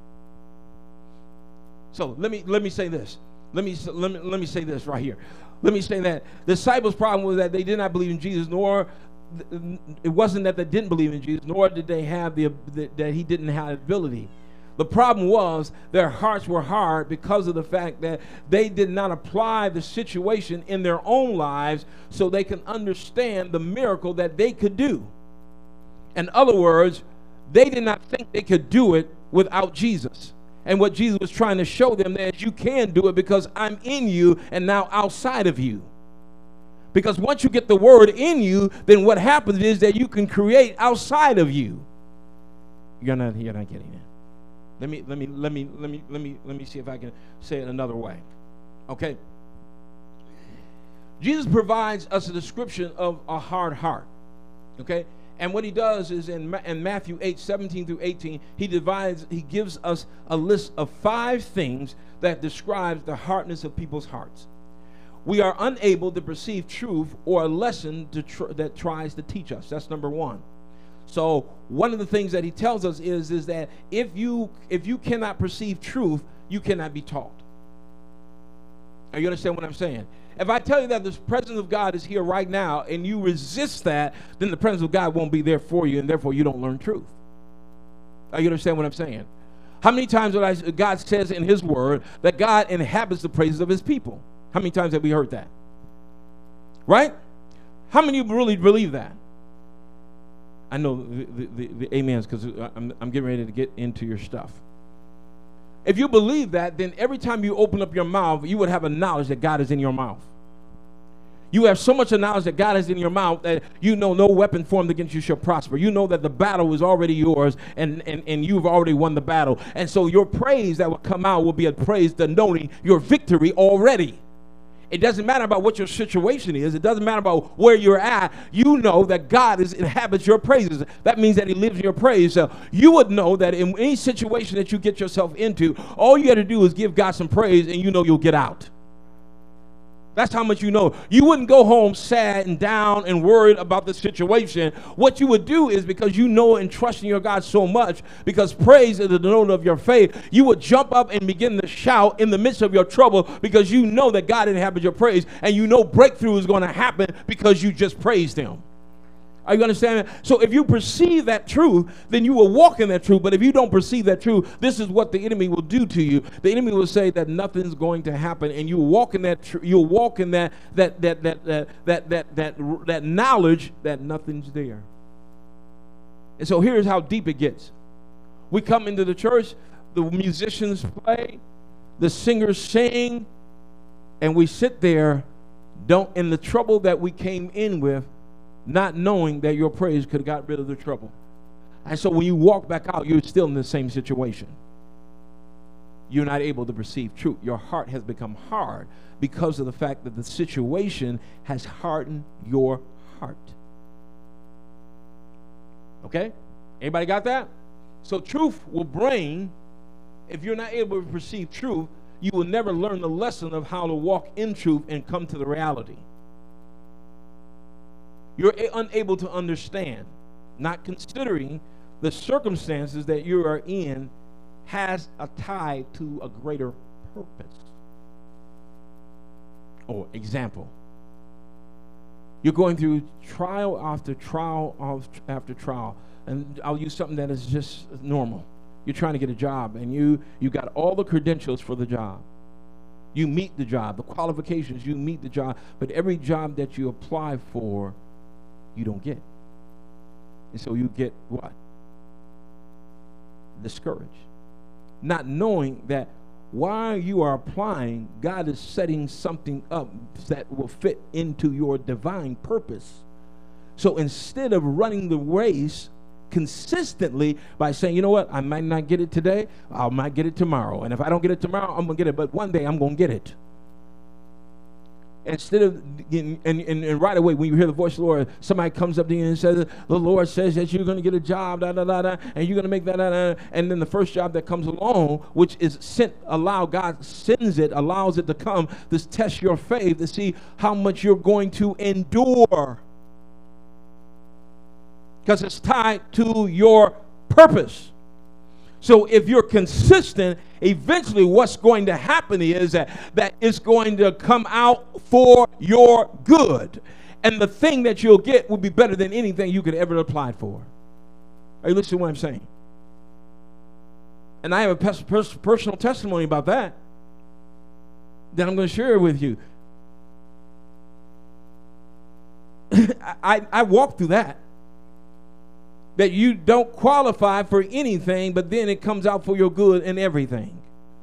So let me let me say this. Let me let me let me say this right here. Let me say that the disciples' problem was that they did not believe in Jesus, nor it wasn't that they didn't believe in Jesus, nor did they have the that he didn't have ability. The problem was their hearts were hard because of the fact that they did not apply the situation in their own lives so they can understand the miracle that they could do. In other words, they did not think they could do it without Jesus. And what Jesus was trying to show them is you can do it because I'm in you and now outside of you. Because once you get the word in you, then what happens is that you can create outside of you. You're not, you're not getting it. Let me let me let me let me let me let me see if I can say it another way. Okay. Jesus provides us a description of a hard heart. Okay? And what he does is in, Ma- in Matthew eight, seventeen through eighteen, he divides, he gives us a list of five things that describes the hardness of people's hearts. We are unable to perceive truth or a lesson to tr- that tries to teach us. That's number one. So one of the things that he tells us is, is that if you if you cannot perceive truth, you cannot be taught. Are you understand what I'm saying? If I tell you that the presence of God is here right now and you resist that, then the presence of God won't be there for you, and therefore you don't learn truth. Are you understand what I'm saying? How many times I, God says in his word that God inhabits the praises of his people? How many times have we heard that? Right? How many of you really believe that? I know the, the, the, the amens, because I'm, I'm getting ready to get into your stuff. If you believe that, then every time you open up your mouth, you would have a knowledge that God is in your mouth. You have so much knowledge that God is in your mouth that you know no weapon formed against you shall prosper. You know that the battle is already yours, and, and, and you've already won the battle. And so your praise that will come out will be a praise denoting your victory already. It doesn't matter about what your situation is. It doesn't matter about where you're at. You know that God is inhabits your praises. That means that he lives in your praise. So you would know that in any situation that you get yourself into, all you got to do is give God some praise, and you know you'll get out. That's how much you know. You wouldn't go home sad and down and worried about the situation. What you would do is, because you know and trust in your God so much, because praise is the note of your faith, you would jump up and begin to shout in the midst of your trouble, because you know that God inhabits your praise, and you know breakthrough is going to happen because you just praised him. Are you understanding? So if you perceive that truth, then you will walk in that truth. But if you don't perceive that truth, this is what the enemy will do to you. The enemy will say that nothing's going to happen, and you walk in that. Tr- you'll walk in that that that that that that that that that knowledge that nothing's there. And so here's how deep it gets. We come into the church, the musicians play, the singers sing, and we sit there, don't in the trouble that we came in with, not knowing that your praise could have got rid of the trouble. And so when you walk back out, you're still in the same situation. You're not able to perceive truth. Your heart has become hard because of the fact that the situation has hardened your heart. Okay? Anybody got that? So truth will bring, if you're not able to perceive truth, you will never learn the lesson of how to walk in truth and come to the reality. You're unable to understand, not considering the circumstances that you are in has a tie to a greater purpose. Or example, you're going through trial after trial after trial, and I'll use something that is just normal. You're trying to get a job, and you you got all the credentials for the job. You meet the job, the qualifications, you meet the job, but every job that you apply for, you don't get. And so you get what? Discouraged. Not knowing that while you are applying, God is setting something up that will fit into your divine purpose. So instead of running the race consistently by saying, you know what, I might not get it today, I might get it tomorrow. And if I don't get it tomorrow, I'm going to get it. But one day I'm going to get it. Instead of getting, and, and, and right away when you hear the voice of the Lord, somebody comes up to you and says, the Lord says that you're going to get a job, da, da, da, da, and you're going to make that, da, da, and then the first job that comes along, which is sent, allow, God sends it, allows it to come, to test your faith, to see how much you're going to endure. Because it's tied to your purpose. So if you're consistent, eventually what's going to happen is that, that it's going to come out for your good. And the thing that you'll get will be better than anything you could ever apply for. Are you listening to what I'm saying? And I have a pers- pers- personal testimony about that that I'm going to share with you. I, I walked through that. That you don't qualify for anything, but then it comes out for your good and everything.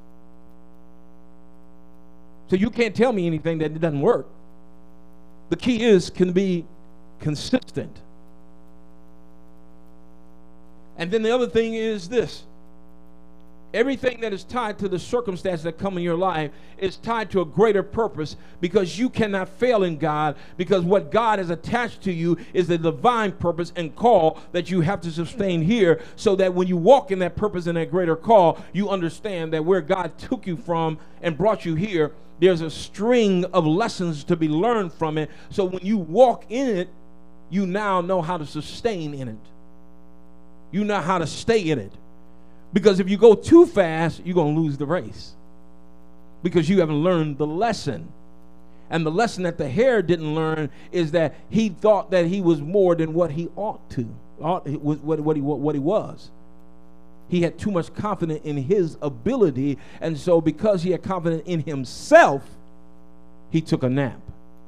So you can't tell me anything that it doesn't work. The key is can be consistent. And then the other thing is this. Everything that is tied to the circumstances that come in your life is tied to a greater purpose, because you cannot fail in God, because what God has attached to you is the divine purpose and call that you have to sustain here, so that when you walk in that purpose and that greater call, you understand that where God took you from and brought you here, there's a string of lessons to be learned from it. So when you walk in it, you now know how to sustain in it. You know how to stay in it. Because if you go too fast, you're going to lose the race, because you haven't learned the lesson. And the lesson that the hare didn't learn is that he thought that he was more than what he ought to, ought, what, what, he, what he was. He had too much confidence in his ability, and so because he had confidence in himself, he took a nap.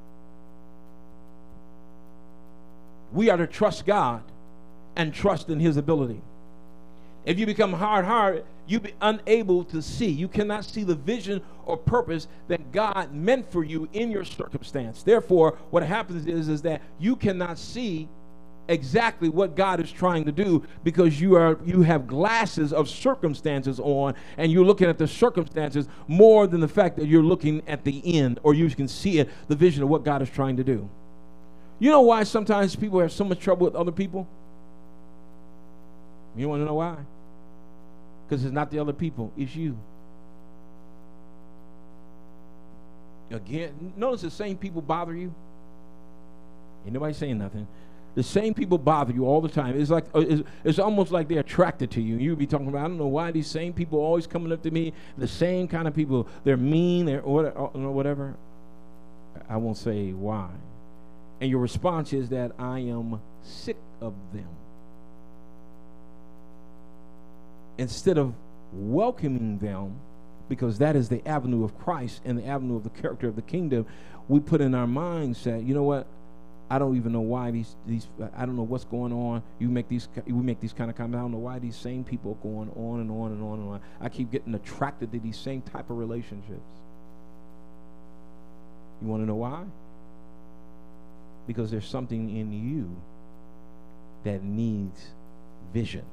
We are to trust God and trust in his ability. If you become hard-hearted, you'll be unable to see. You cannot see the vision or purpose that God meant for you in your circumstance. Therefore, what happens is, is that you cannot see exactly what God is trying to do, because you are you have glasses of circumstances on, and you're looking at the circumstances more than the fact that you're looking at the end, or you can see it, the vision of what God is trying to do. You know why sometimes people have so much trouble with other people? You want to know why? Because it's not the other people, it's you. Again, notice the same people bother you. Ain't nobody saying nothing. The same people bother you all the time. It's like it's, it's almost like they're attracted to you. You'll be talking about, I don't know why these same people are always coming up to me. The same kind of people. They're mean, they're or whatever. I won't say why. And your response is that I am sick of them. Instead of welcoming them, because that is the avenue of Christ and the avenue of the character of the kingdom, we put in our minds that, you know what, I don't even know why these these I don't know what's going on. You make these we make these kind of comments. I don't know why these same people are going on and on and on and on. I keep getting attracted to these same type of relationships. You want to know why? Because there's something in you that needs vision.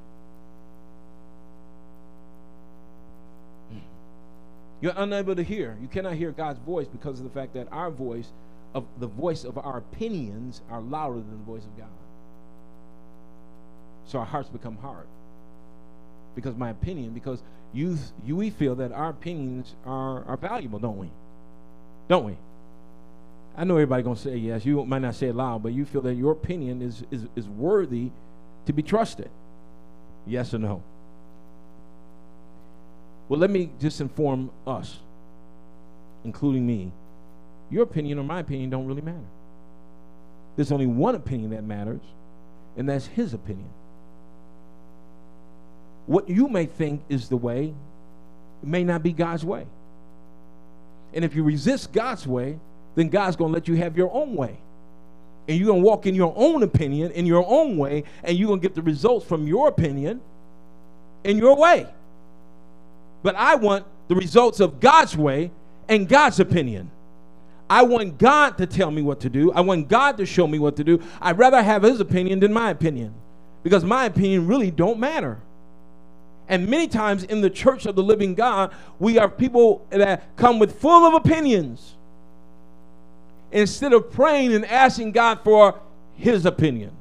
You're unable to hear. You cannot hear God's voice because of the fact that our voice, of the voice of our opinions, are louder than the voice of God. So our hearts become hard. Because my opinion, because you, you we feel that our opinions are, are valuable, don't we? Don't we? I know everybody gonna say yes. You might not say it loud, but you feel that your opinion is is, is worthy to be trusted. Yes or no? Well, let me just inform us, including me. Your opinion or my opinion don't really matter. There's only one opinion that matters, and that's his opinion. What you may think is the way may not be God's way. And if you resist God's way, then God's going to let you have your own way. And you're going to walk in your own opinion, in your own way, and you're going to get the results from your opinion in your way. But I want the results of God's way and God's opinion. I want God to tell me what to do. I want God to show me what to do. I'd rather have his opinion than my opinion, because my opinion really don't matter. And many times in the church of the living God, we are people that come with full of opinions instead of praying and asking God for his opinion.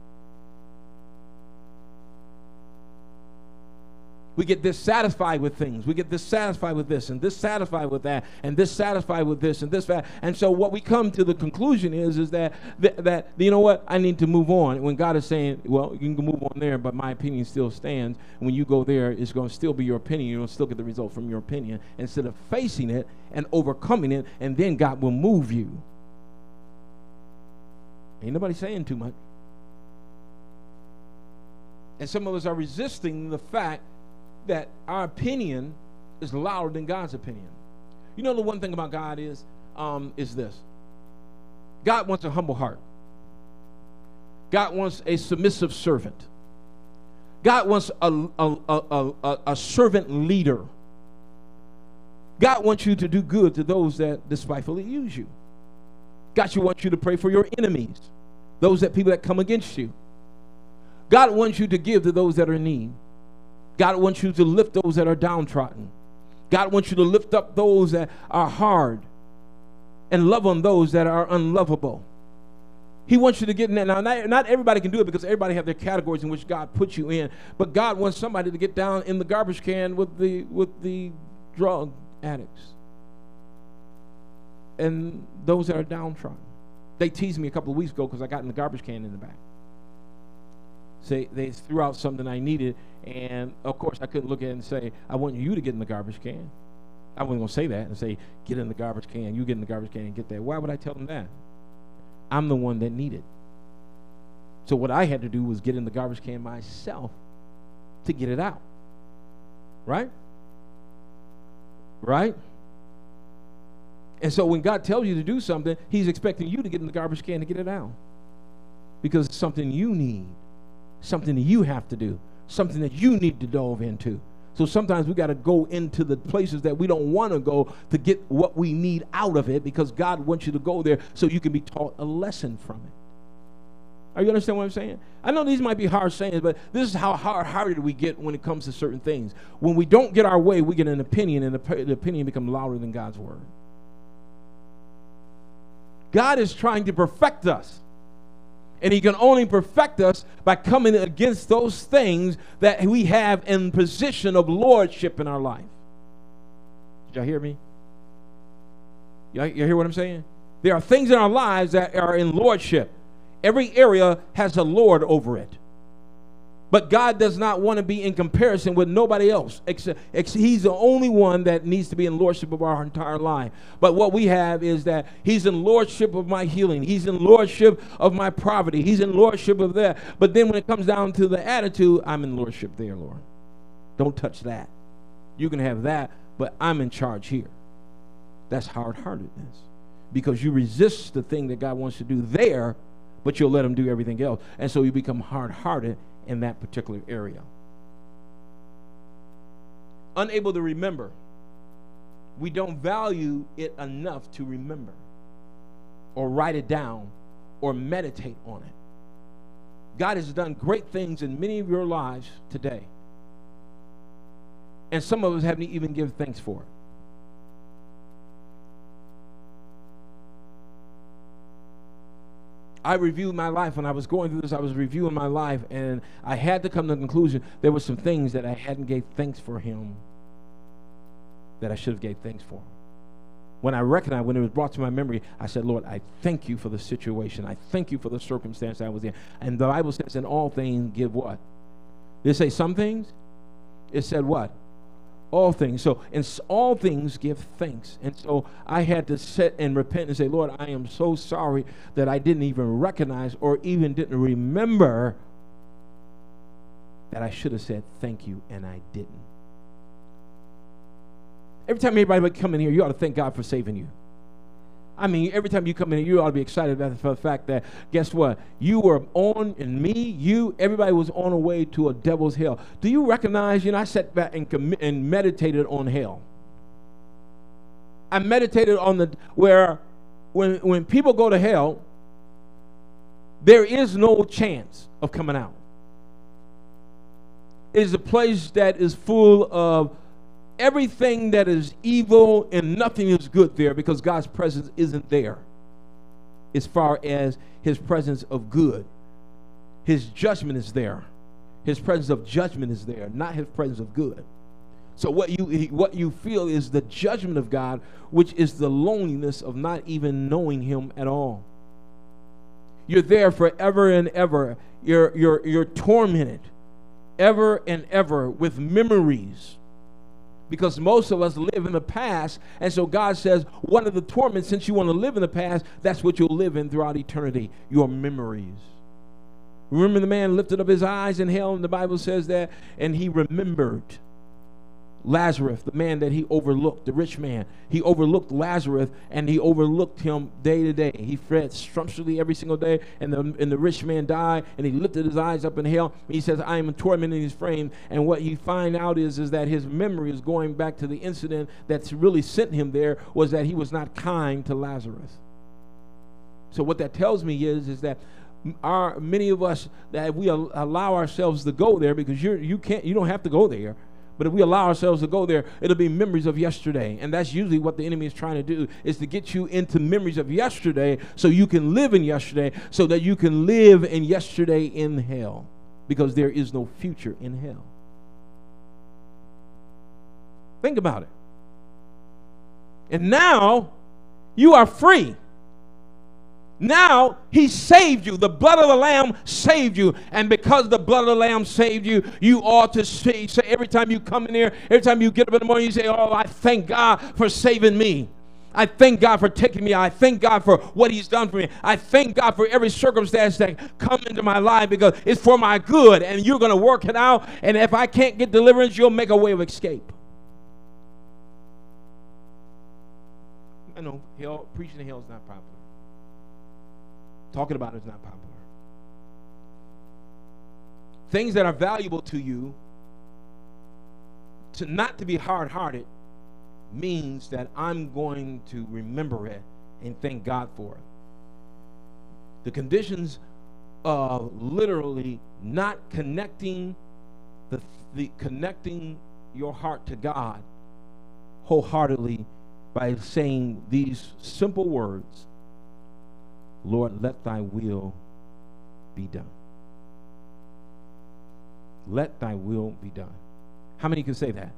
We get dissatisfied with things. We get dissatisfied with this and dissatisfied with that and dissatisfied with this and this, that. And so what we come to the conclusion is, is that, that, that, you know what, I need to move on. When God is saying, well, you can move on there, but my opinion still stands. When you go there, it's going to still be your opinion. You're going to still get the result from your opinion instead of facing it and overcoming it, and then God will move you. Ain't nobody saying too much. And some of us are resisting the fact that our opinion is louder than God's opinion. You know, the one thing about God is, um, is this. God wants a humble heart. God wants a submissive servant. God wants a, a, a, a, a servant leader. God wants you to do good to those that despitefully use you. God wants you to pray for your enemies, those that people that come against you. God wants you to give to those that are in need. God wants you to lift those that are downtrodden. God wants you to lift up those that are hard and love on those that are unlovable. He wants you to get in there. Now, not, not everybody can do it because everybody have their categories in which God puts you in. But God wants somebody to get down in the garbage can with the with the drug addicts and those that are downtrodden. They teased me a couple of weeks ago because I got in the garbage can in the back. Say they threw out something I needed, and of course I couldn't look at it and say, I want you to get in the garbage can. I wasn't going to say that and say, get in the garbage can, you get in the garbage can and get that. Why would I tell them that? I'm the one that needed. So what I had to do was get in the garbage can myself to get it out. Right? Right? And so when God tells you to do something, he's expecting you to get in the garbage can to get it out. Because it's something you need. Something that you have to do. Something that you need to delve into. So sometimes we got to go into the places that we don't want to go to get what we need out of it, because God wants you to go there so you can be taught a lesson from it. Are you understand what I'm saying? I know these might be hard sayings, but this is how hard-hearted we get when it comes to certain things. When we don't get our way, we get an opinion, and the, the opinion becomes louder than God's word. God is trying to perfect us. And he can only perfect us by coming against those things that we have in position of lordship in our life. Did y'all hear me? Y'all, y'all hear what I'm saying? There are things in our lives that are in lordship. Every area has a lord over it. But God does not want to be in comparison with nobody else. Except, ex, he's the only one that needs to be in lordship of our entire life. But what we have is that he's in lordship of my healing. He's in lordship of my poverty. He's in lordship of that. But then when it comes down to the attitude, I'm in lordship there, Lord. Don't touch that. You can have that, but I'm in charge here. That's hard-heartedness. Because you resist the thing that God wants to do there, but you'll let him do everything else. And so you become hard-hearted in that particular area. Unable to remember. We don't value it enough to remember or write it down or meditate on it. God has done great things in many of your lives today. And some of us haven't even given thanks for it. I reviewed my life. When I was going through this, I was reviewing my life, and I had to come to the conclusion there were some things that I hadn't gave thanks for him that I should have gave thanks for. When I recognized, when it was brought to my memory, I said, Lord, I thank you for the situation. I thank you for the circumstance I was in. And the Bible says in all things give what? Did it say some things? It said what? All things. So in all things give thanks. And so I had to sit and repent and say, Lord, I am so sorry that I didn't even recognize or even didn't remember that I should have said thank you, and I didn't. Every time anybody come in here, you ought to thank God for saving you. I mean, every time you come in here, you ought to be excited about the fact that, guess what? You were on, and me, you, everybody was on a way to a devil's hell. Do you recognize, you know, I sat back and, com- and meditated on hell. I meditated on the, where when, when people go to hell, there is no chance of coming out. It is a place that is full of everything that is evil, and nothing is good there, because God's presence isn't there as far as his presence of good. His judgment is there. His presence of judgment is there, not his presence of good. So what you what you feel is the judgment of God, which is the loneliness of not even knowing him at all. You're there forever and ever. You're, you're, you're tormented ever and ever with memories. Because most of us live in the past, and so God says, one of the torments, since you want to live in the past, that's what you'll live in throughout eternity, your memories. Remember the man lifted up his eyes in hell, and the Bible says that, and he remembered Lazarus, the man that he overlooked, the rich man. He overlooked Lazarus, and he overlooked him day to day. He fed sumptuously every single day, and the, and the rich man died, and he lifted his eyes up in hell. He says, I am tormenting his frame. And what you find out is, is that his memory is going back to the incident that's really sent him there, was that he was not kind to Lazarus. So what that tells me is, is that Our many of us, that we al- allow ourselves to go there, because you're you can't you don't have to go there, but if we allow ourselves to go there, it'll be memories of yesterday. And that's usually what the enemy is trying to do, is to get you into memories of yesterday so you can live in yesterday, so that you can live in yesterday in hell, because there is no future in hell. Think about it. And now you are free. Now he saved you. The blood of the Lamb saved you. And because the blood of the Lamb saved you, you ought to say, say every time you come in here, every time you get up in the morning, you say, oh, I thank God for saving me. I thank God for taking me. I thank God for what he's done for me. I thank God for every circumstance that come into my life, because it's for my good, and you're going to work it out. And if I can't get deliverance, you'll make a way of escape. I know hell, preaching in hell is not popular. Talking about it is not popular. Things that are valuable to you, to not to be hard-hearted, means that I'm going to remember it and thank God for it. The conditions of literally not connecting the, the connecting your heart to God wholeheartedly by saying these simple words: Lord, let thy will be done. Let thy will be done. How many can say that?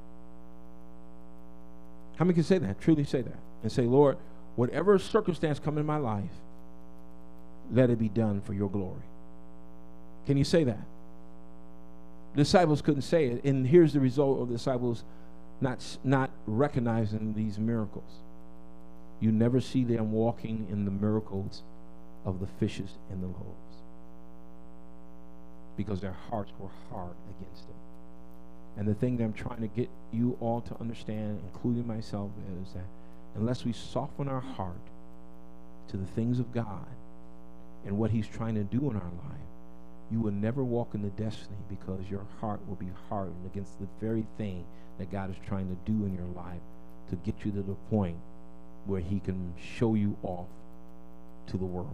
How many can say that? Truly say that. And say, Lord, whatever circumstance come in my life, let it be done for your glory. Can you say that? The disciples couldn't say it. And here's the result of the disciples not, not recognizing these miracles. You never see them walking in the miracles of the fishes and the loaves, because their hearts were hard against it. And the thing that I'm trying to get you all to understand, including myself, is that unless we soften our heart to the things of God and what he's trying to do in our life, you will never walk in the destiny, because your heart will be hardened against the very thing that God is trying to do in your life to get you to the point where he can show you off to the world.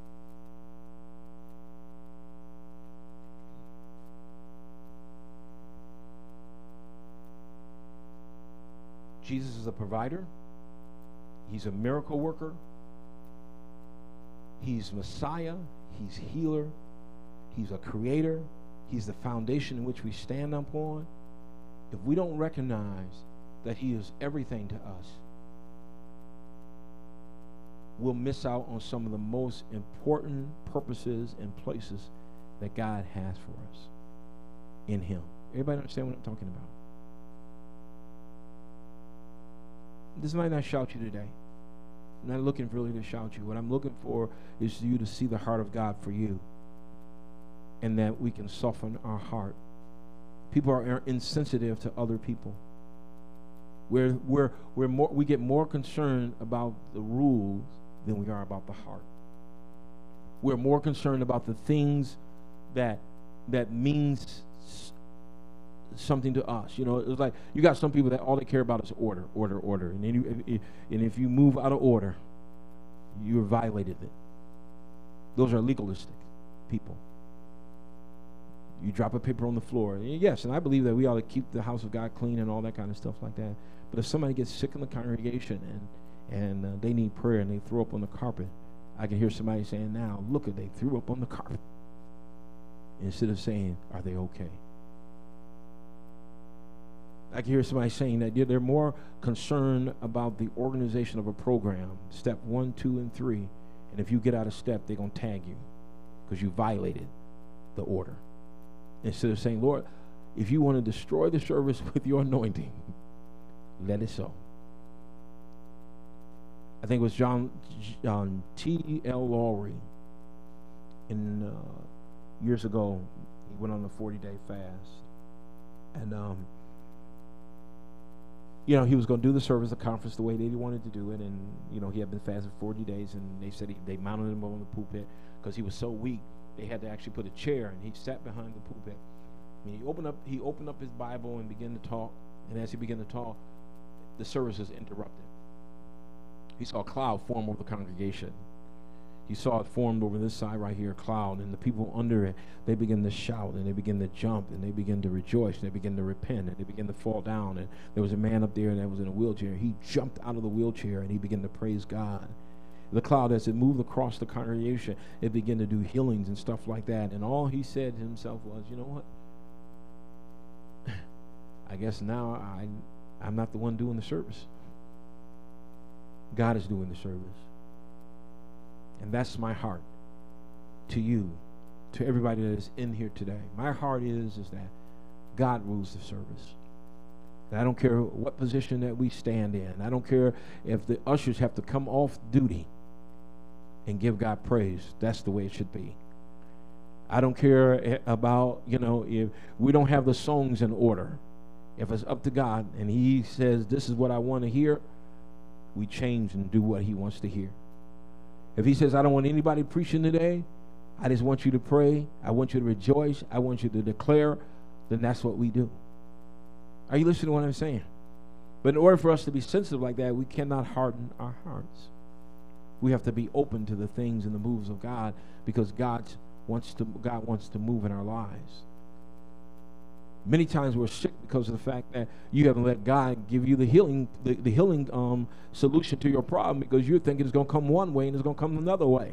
Jesus is a provider. He's a miracle worker. He's Messiah. He's healer. He's a creator. He's the foundation in which we stand upon. If we don't recognize that he is everything to us, we'll miss out on some of the most important purposes and places that God has for us in him. Everybody understand what I'm talking about? This might not shout you today. I'm not looking really to shout you. What I'm looking for is you to see the heart of God for you, and that we can soften our heart. People are insensitive to other people. We're, we're, we're more, we get more concerned about the rules than we are about the heart. We're more concerned about the things that that means something to us. You know, it's like you got some people that all they care about is order, order, order. And, then you, and if you move out of order, you're violated it. Those are legalistic people. You drop a paper on the floor. And yes, and I believe that we ought to keep the house of God clean and all that kind of stuff like that. But if somebody gets sick in the congregation and, and uh, they need prayer and they throw up on the carpet, I can hear somebody saying, now, look, at they threw up on the carpet. Instead of saying, are they okay? I can hear somebody saying that they're more concerned about the organization of a program, step one, two, and three. And if you get out of step, they're going to tag you because you violated the order. Instead of saying, Lord, if you want to destroy the service with your anointing, let it so. I think it was John, John T L Lowry in uh, years ago. He went on a forty-day fast. And um, you know, he was going to do the service, the conference, the way that he wanted to do it. And, you know, he had been fasting forty days, and they said he, they mounted him on the pulpit because he was so weak. They had to actually put a chair, and he sat behind the pulpit. And he opened up, he opened up his Bible and began to talk. And as he began to talk, the service was interrupted. He saw a cloud form over the congregation. You saw it formed over this side right here, a cloud, and the people under it, they begin to shout, and they begin to jump, and they begin to rejoice, and they begin to repent, and they begin to fall down. And there was a man up there that was in a wheelchair. He jumped out of the wheelchair, and he began to praise God. The cloud, as it moved across the congregation, it began to do healings and stuff like that. And all he said to himself was, you know what? I guess now I, I'm not the one doing the service. God is doing the service. And that's my heart to you, to everybody that is in here today. My heart is, is that God rules the service. And I don't care what position that we stand in. I don't care if the ushers have to come off duty and give God praise. That's the way it should be. I don't care about, you know, if we don't have the songs in order. If it's up to God and he says, this is what I want to hear, we change and do what he wants to hear. If he says, I don't want anybody preaching today, I just want you to pray, I want you to rejoice, I want you to declare, then that's what we do. Are you listening to what I'm saying? But in order for us to be sensitive like that, we cannot harden our hearts. We have to be open to the things and the moves of God, because God wants to, God wants to move in our lives. Many times we're sick because of the fact that you haven't let God give you the healing, the, the healing um, solution to your problem, because you're thinking it's going to come one way and it's going to come another way.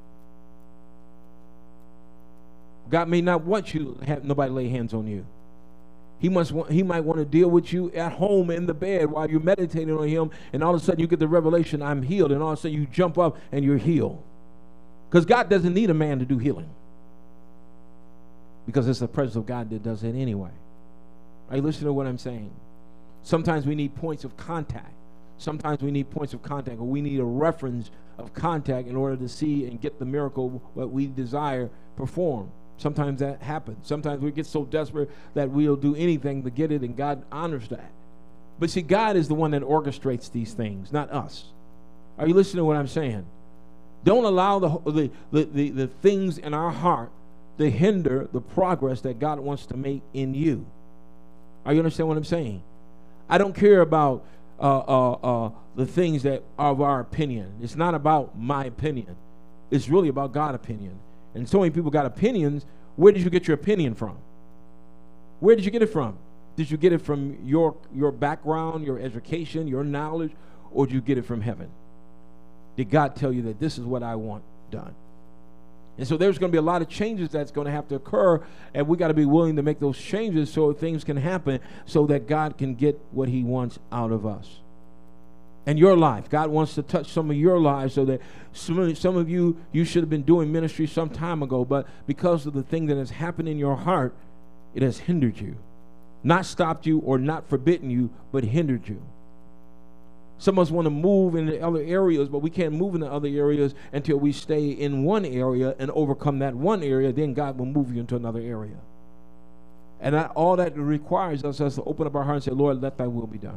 God may not want you to have nobody lay hands on you. He must want, he might want to deal with you at home in the bed while you're meditating on him, and all of a sudden you get the revelation, I'm healed, and all of a sudden you jump up and you're healed. Because God doesn't need a man to do healing, because it's the presence of God that does it anyway. Are you listening to what I'm saying? Sometimes we need points of contact. Sometimes we need points of contact, or we need a reference of contact in order to see and get the miracle that we desire performed. Sometimes that happens. Sometimes we get so desperate that we'll do anything to get it, and God honors that. But see, God is the one that orchestrates these things, not us. Are you listening to what I'm saying? Don't allow the the, the, the, the things in our heart to hinder the progress that God wants to make in you. Are you understand what I'm saying? I don't care about uh, uh, uh, the things that are of our opinion. It's not about my opinion. It's really about God's opinion. And so many people got opinions. Where did you get your opinion from? Where did you get it from? Did you get it from your, your background, your education, your knowledge, or did you get it from heaven? Did God tell you that this is what I want done? And so there's going to be a lot of changes that's going to have to occur, and we got to be willing to make those changes so things can happen, so that God can get what he wants out of us. And your life, God wants to touch some of your lives, so that some of, some of you, you should have been doing ministry some time ago, but because of the thing that has happened in your heart, it has hindered you. Not stopped you or not forbidden you, but hindered you. Some of us want to move in the other areas, but we can't move in the other areas until we stay in one area and overcome that one area. Then God will move you into another area. And that, all that requires us is to open up our heart and say, Lord, let thy will be done.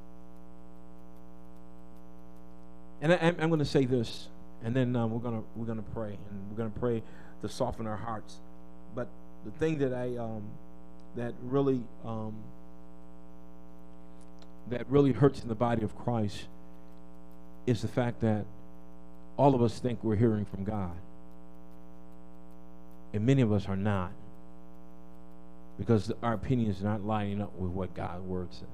And I, I'm going to say this, and then um, we're going to we're going to pray, and we're going to pray to soften our hearts. But the thing that I um, that really um, that really hurts in the body of Christ is the fact that all of us think we're hearing from God, and many of us are not, because our opinions are not lining up with what God's word says.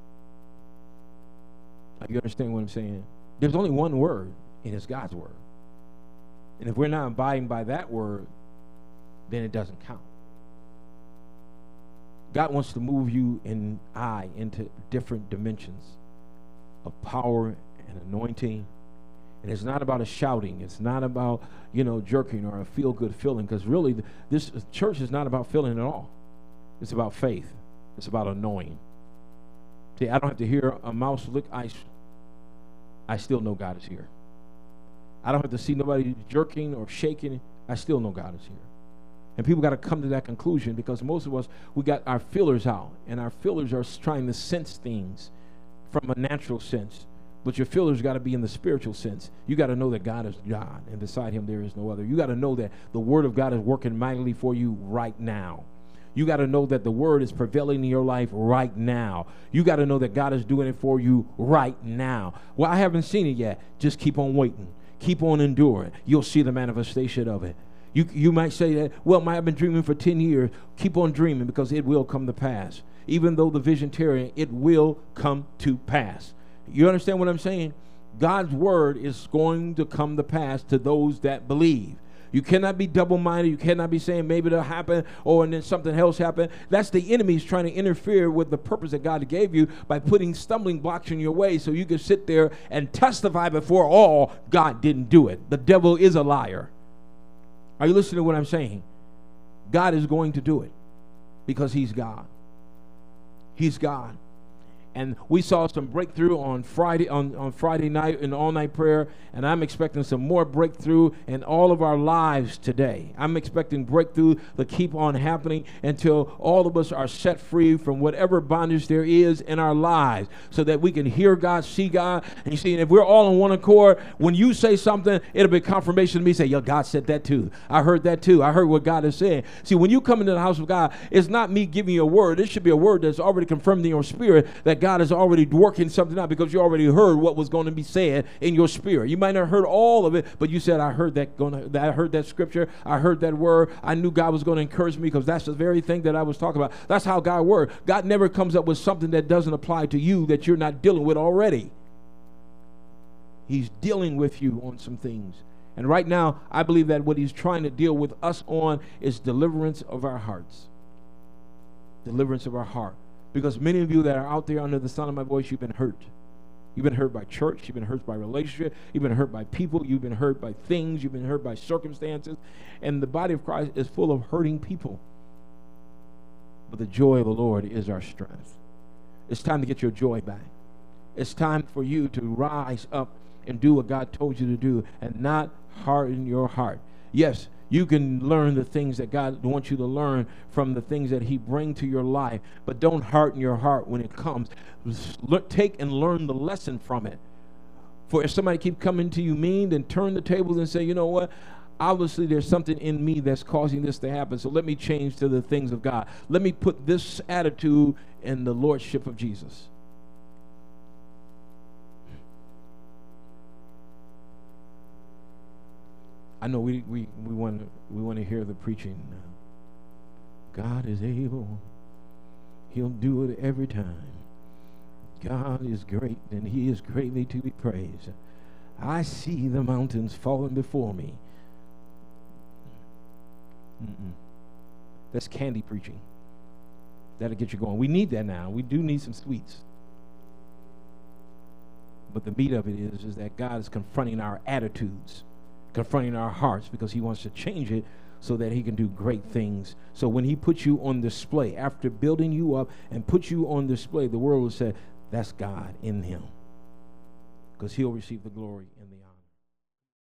You understand what I'm saying? There's only one word, and it's God's word. And if we're not abiding by that word, then it doesn't count. God wants to move you and I into different dimensions of power and anointing. And it's not about a shouting. It's not about, you know, jerking or a feel-good feeling, because really this church is not about feeling at all. It's about faith. It's about anointing. See, I don't have to hear a mouse lick ice. I still know God is here. I don't have to see nobody jerking or shaking. I still know God is here. And people got to come to that conclusion, because most of us, we got our feelers out, and our feelers are trying to sense things from a natural sense. But your feelers got to be in the spiritual sense. You got to know that God is God, and beside him there is no other. You got to know that the word of God is working mightily for you right now. You got to know that the word is prevailing in your life right now. You got to know that God is doing it for you right now. Well, I haven't seen it yet. Just keep on waiting. Keep on enduring. You'll see the manifestation of it. You, you might say that, well, I've been dreaming for ten years. Keep on dreaming, because it will come to pass. Even though the vision tarry, it will come to pass. You understand what I'm saying? God's word is going to come to pass to those that believe. You cannot be double-minded. You cannot be saying maybe it'll happen or and then something else happen. That's the enemy's trying to interfere with the purpose that God gave you by putting stumbling blocks in your way so you can sit there and testify before all God didn't do it. The devil is a liar. Are you listening to what I'm saying? God is going to do it because he's God. He's God. And we saw some breakthrough on Friday on, on Friday night in all-night prayer, and I'm expecting some more breakthrough in all of our lives today. I'm expecting breakthrough to keep on happening until all of us are set free from whatever bondage there is in our lives, so that we can hear God, see God. And you see, if we're all on one accord, when you say something, it'll be confirmation to me. Say, yo, God said that too. I heard that too. I heard what God is saying. See, when you come into the house of God, it's not me giving you a word. It should be a word that's already confirmed in your spirit that God is already working something out, because you already heard what was going to be said in your spirit. You might not have heard all of it, but you said, I heard that going to, I heard that scripture, I heard that word. I knew God was going to encourage me, because that's the very thing that I was talking about. That's how God works. God never comes up with something that doesn't apply to you that you're not dealing with already. He's dealing with you on some things. And right now, I believe that what he's trying to deal with us on is deliverance of our hearts. Deliverance of our heart. Because many of you that are out there under the sound of my voice, you've been hurt. You've been hurt by church. You've been hurt by relationship. You've been hurt by people. You've been hurt by things. You've been hurt by circumstances. And the body of Christ is full of hurting people. But the joy of the Lord is our strength. It's time to get your joy back. It's time for you to rise up and do what God told you to do and not harden your heart. Yes, you can learn the things that God wants you to learn from the things that he brings to your life, but don't harden your heart when it comes. Take and learn the lesson from it. For if somebody keep coming to you mean, then turn the tables and say, you know what? Obviously, there's something in me that's causing this to happen, so let me change to the things of God. Let me put this attitude in the lordship of Jesus. I know we we we want to we want to hear the preaching. God is able. He'll do it every time. God is great, and he is greatly to be praised. I see the mountains falling before me. Mm-mm. That's candy preaching. That'll get you going. We need that now. We do need some sweets. But the meat of it is, is that God is confronting our attitudes, confronting our hearts, because he wants to change it so that he can do great things. So when he puts you on display, after building you up and puts you on display, the world will say, that's God in him, because he'll receive the glory and the honor.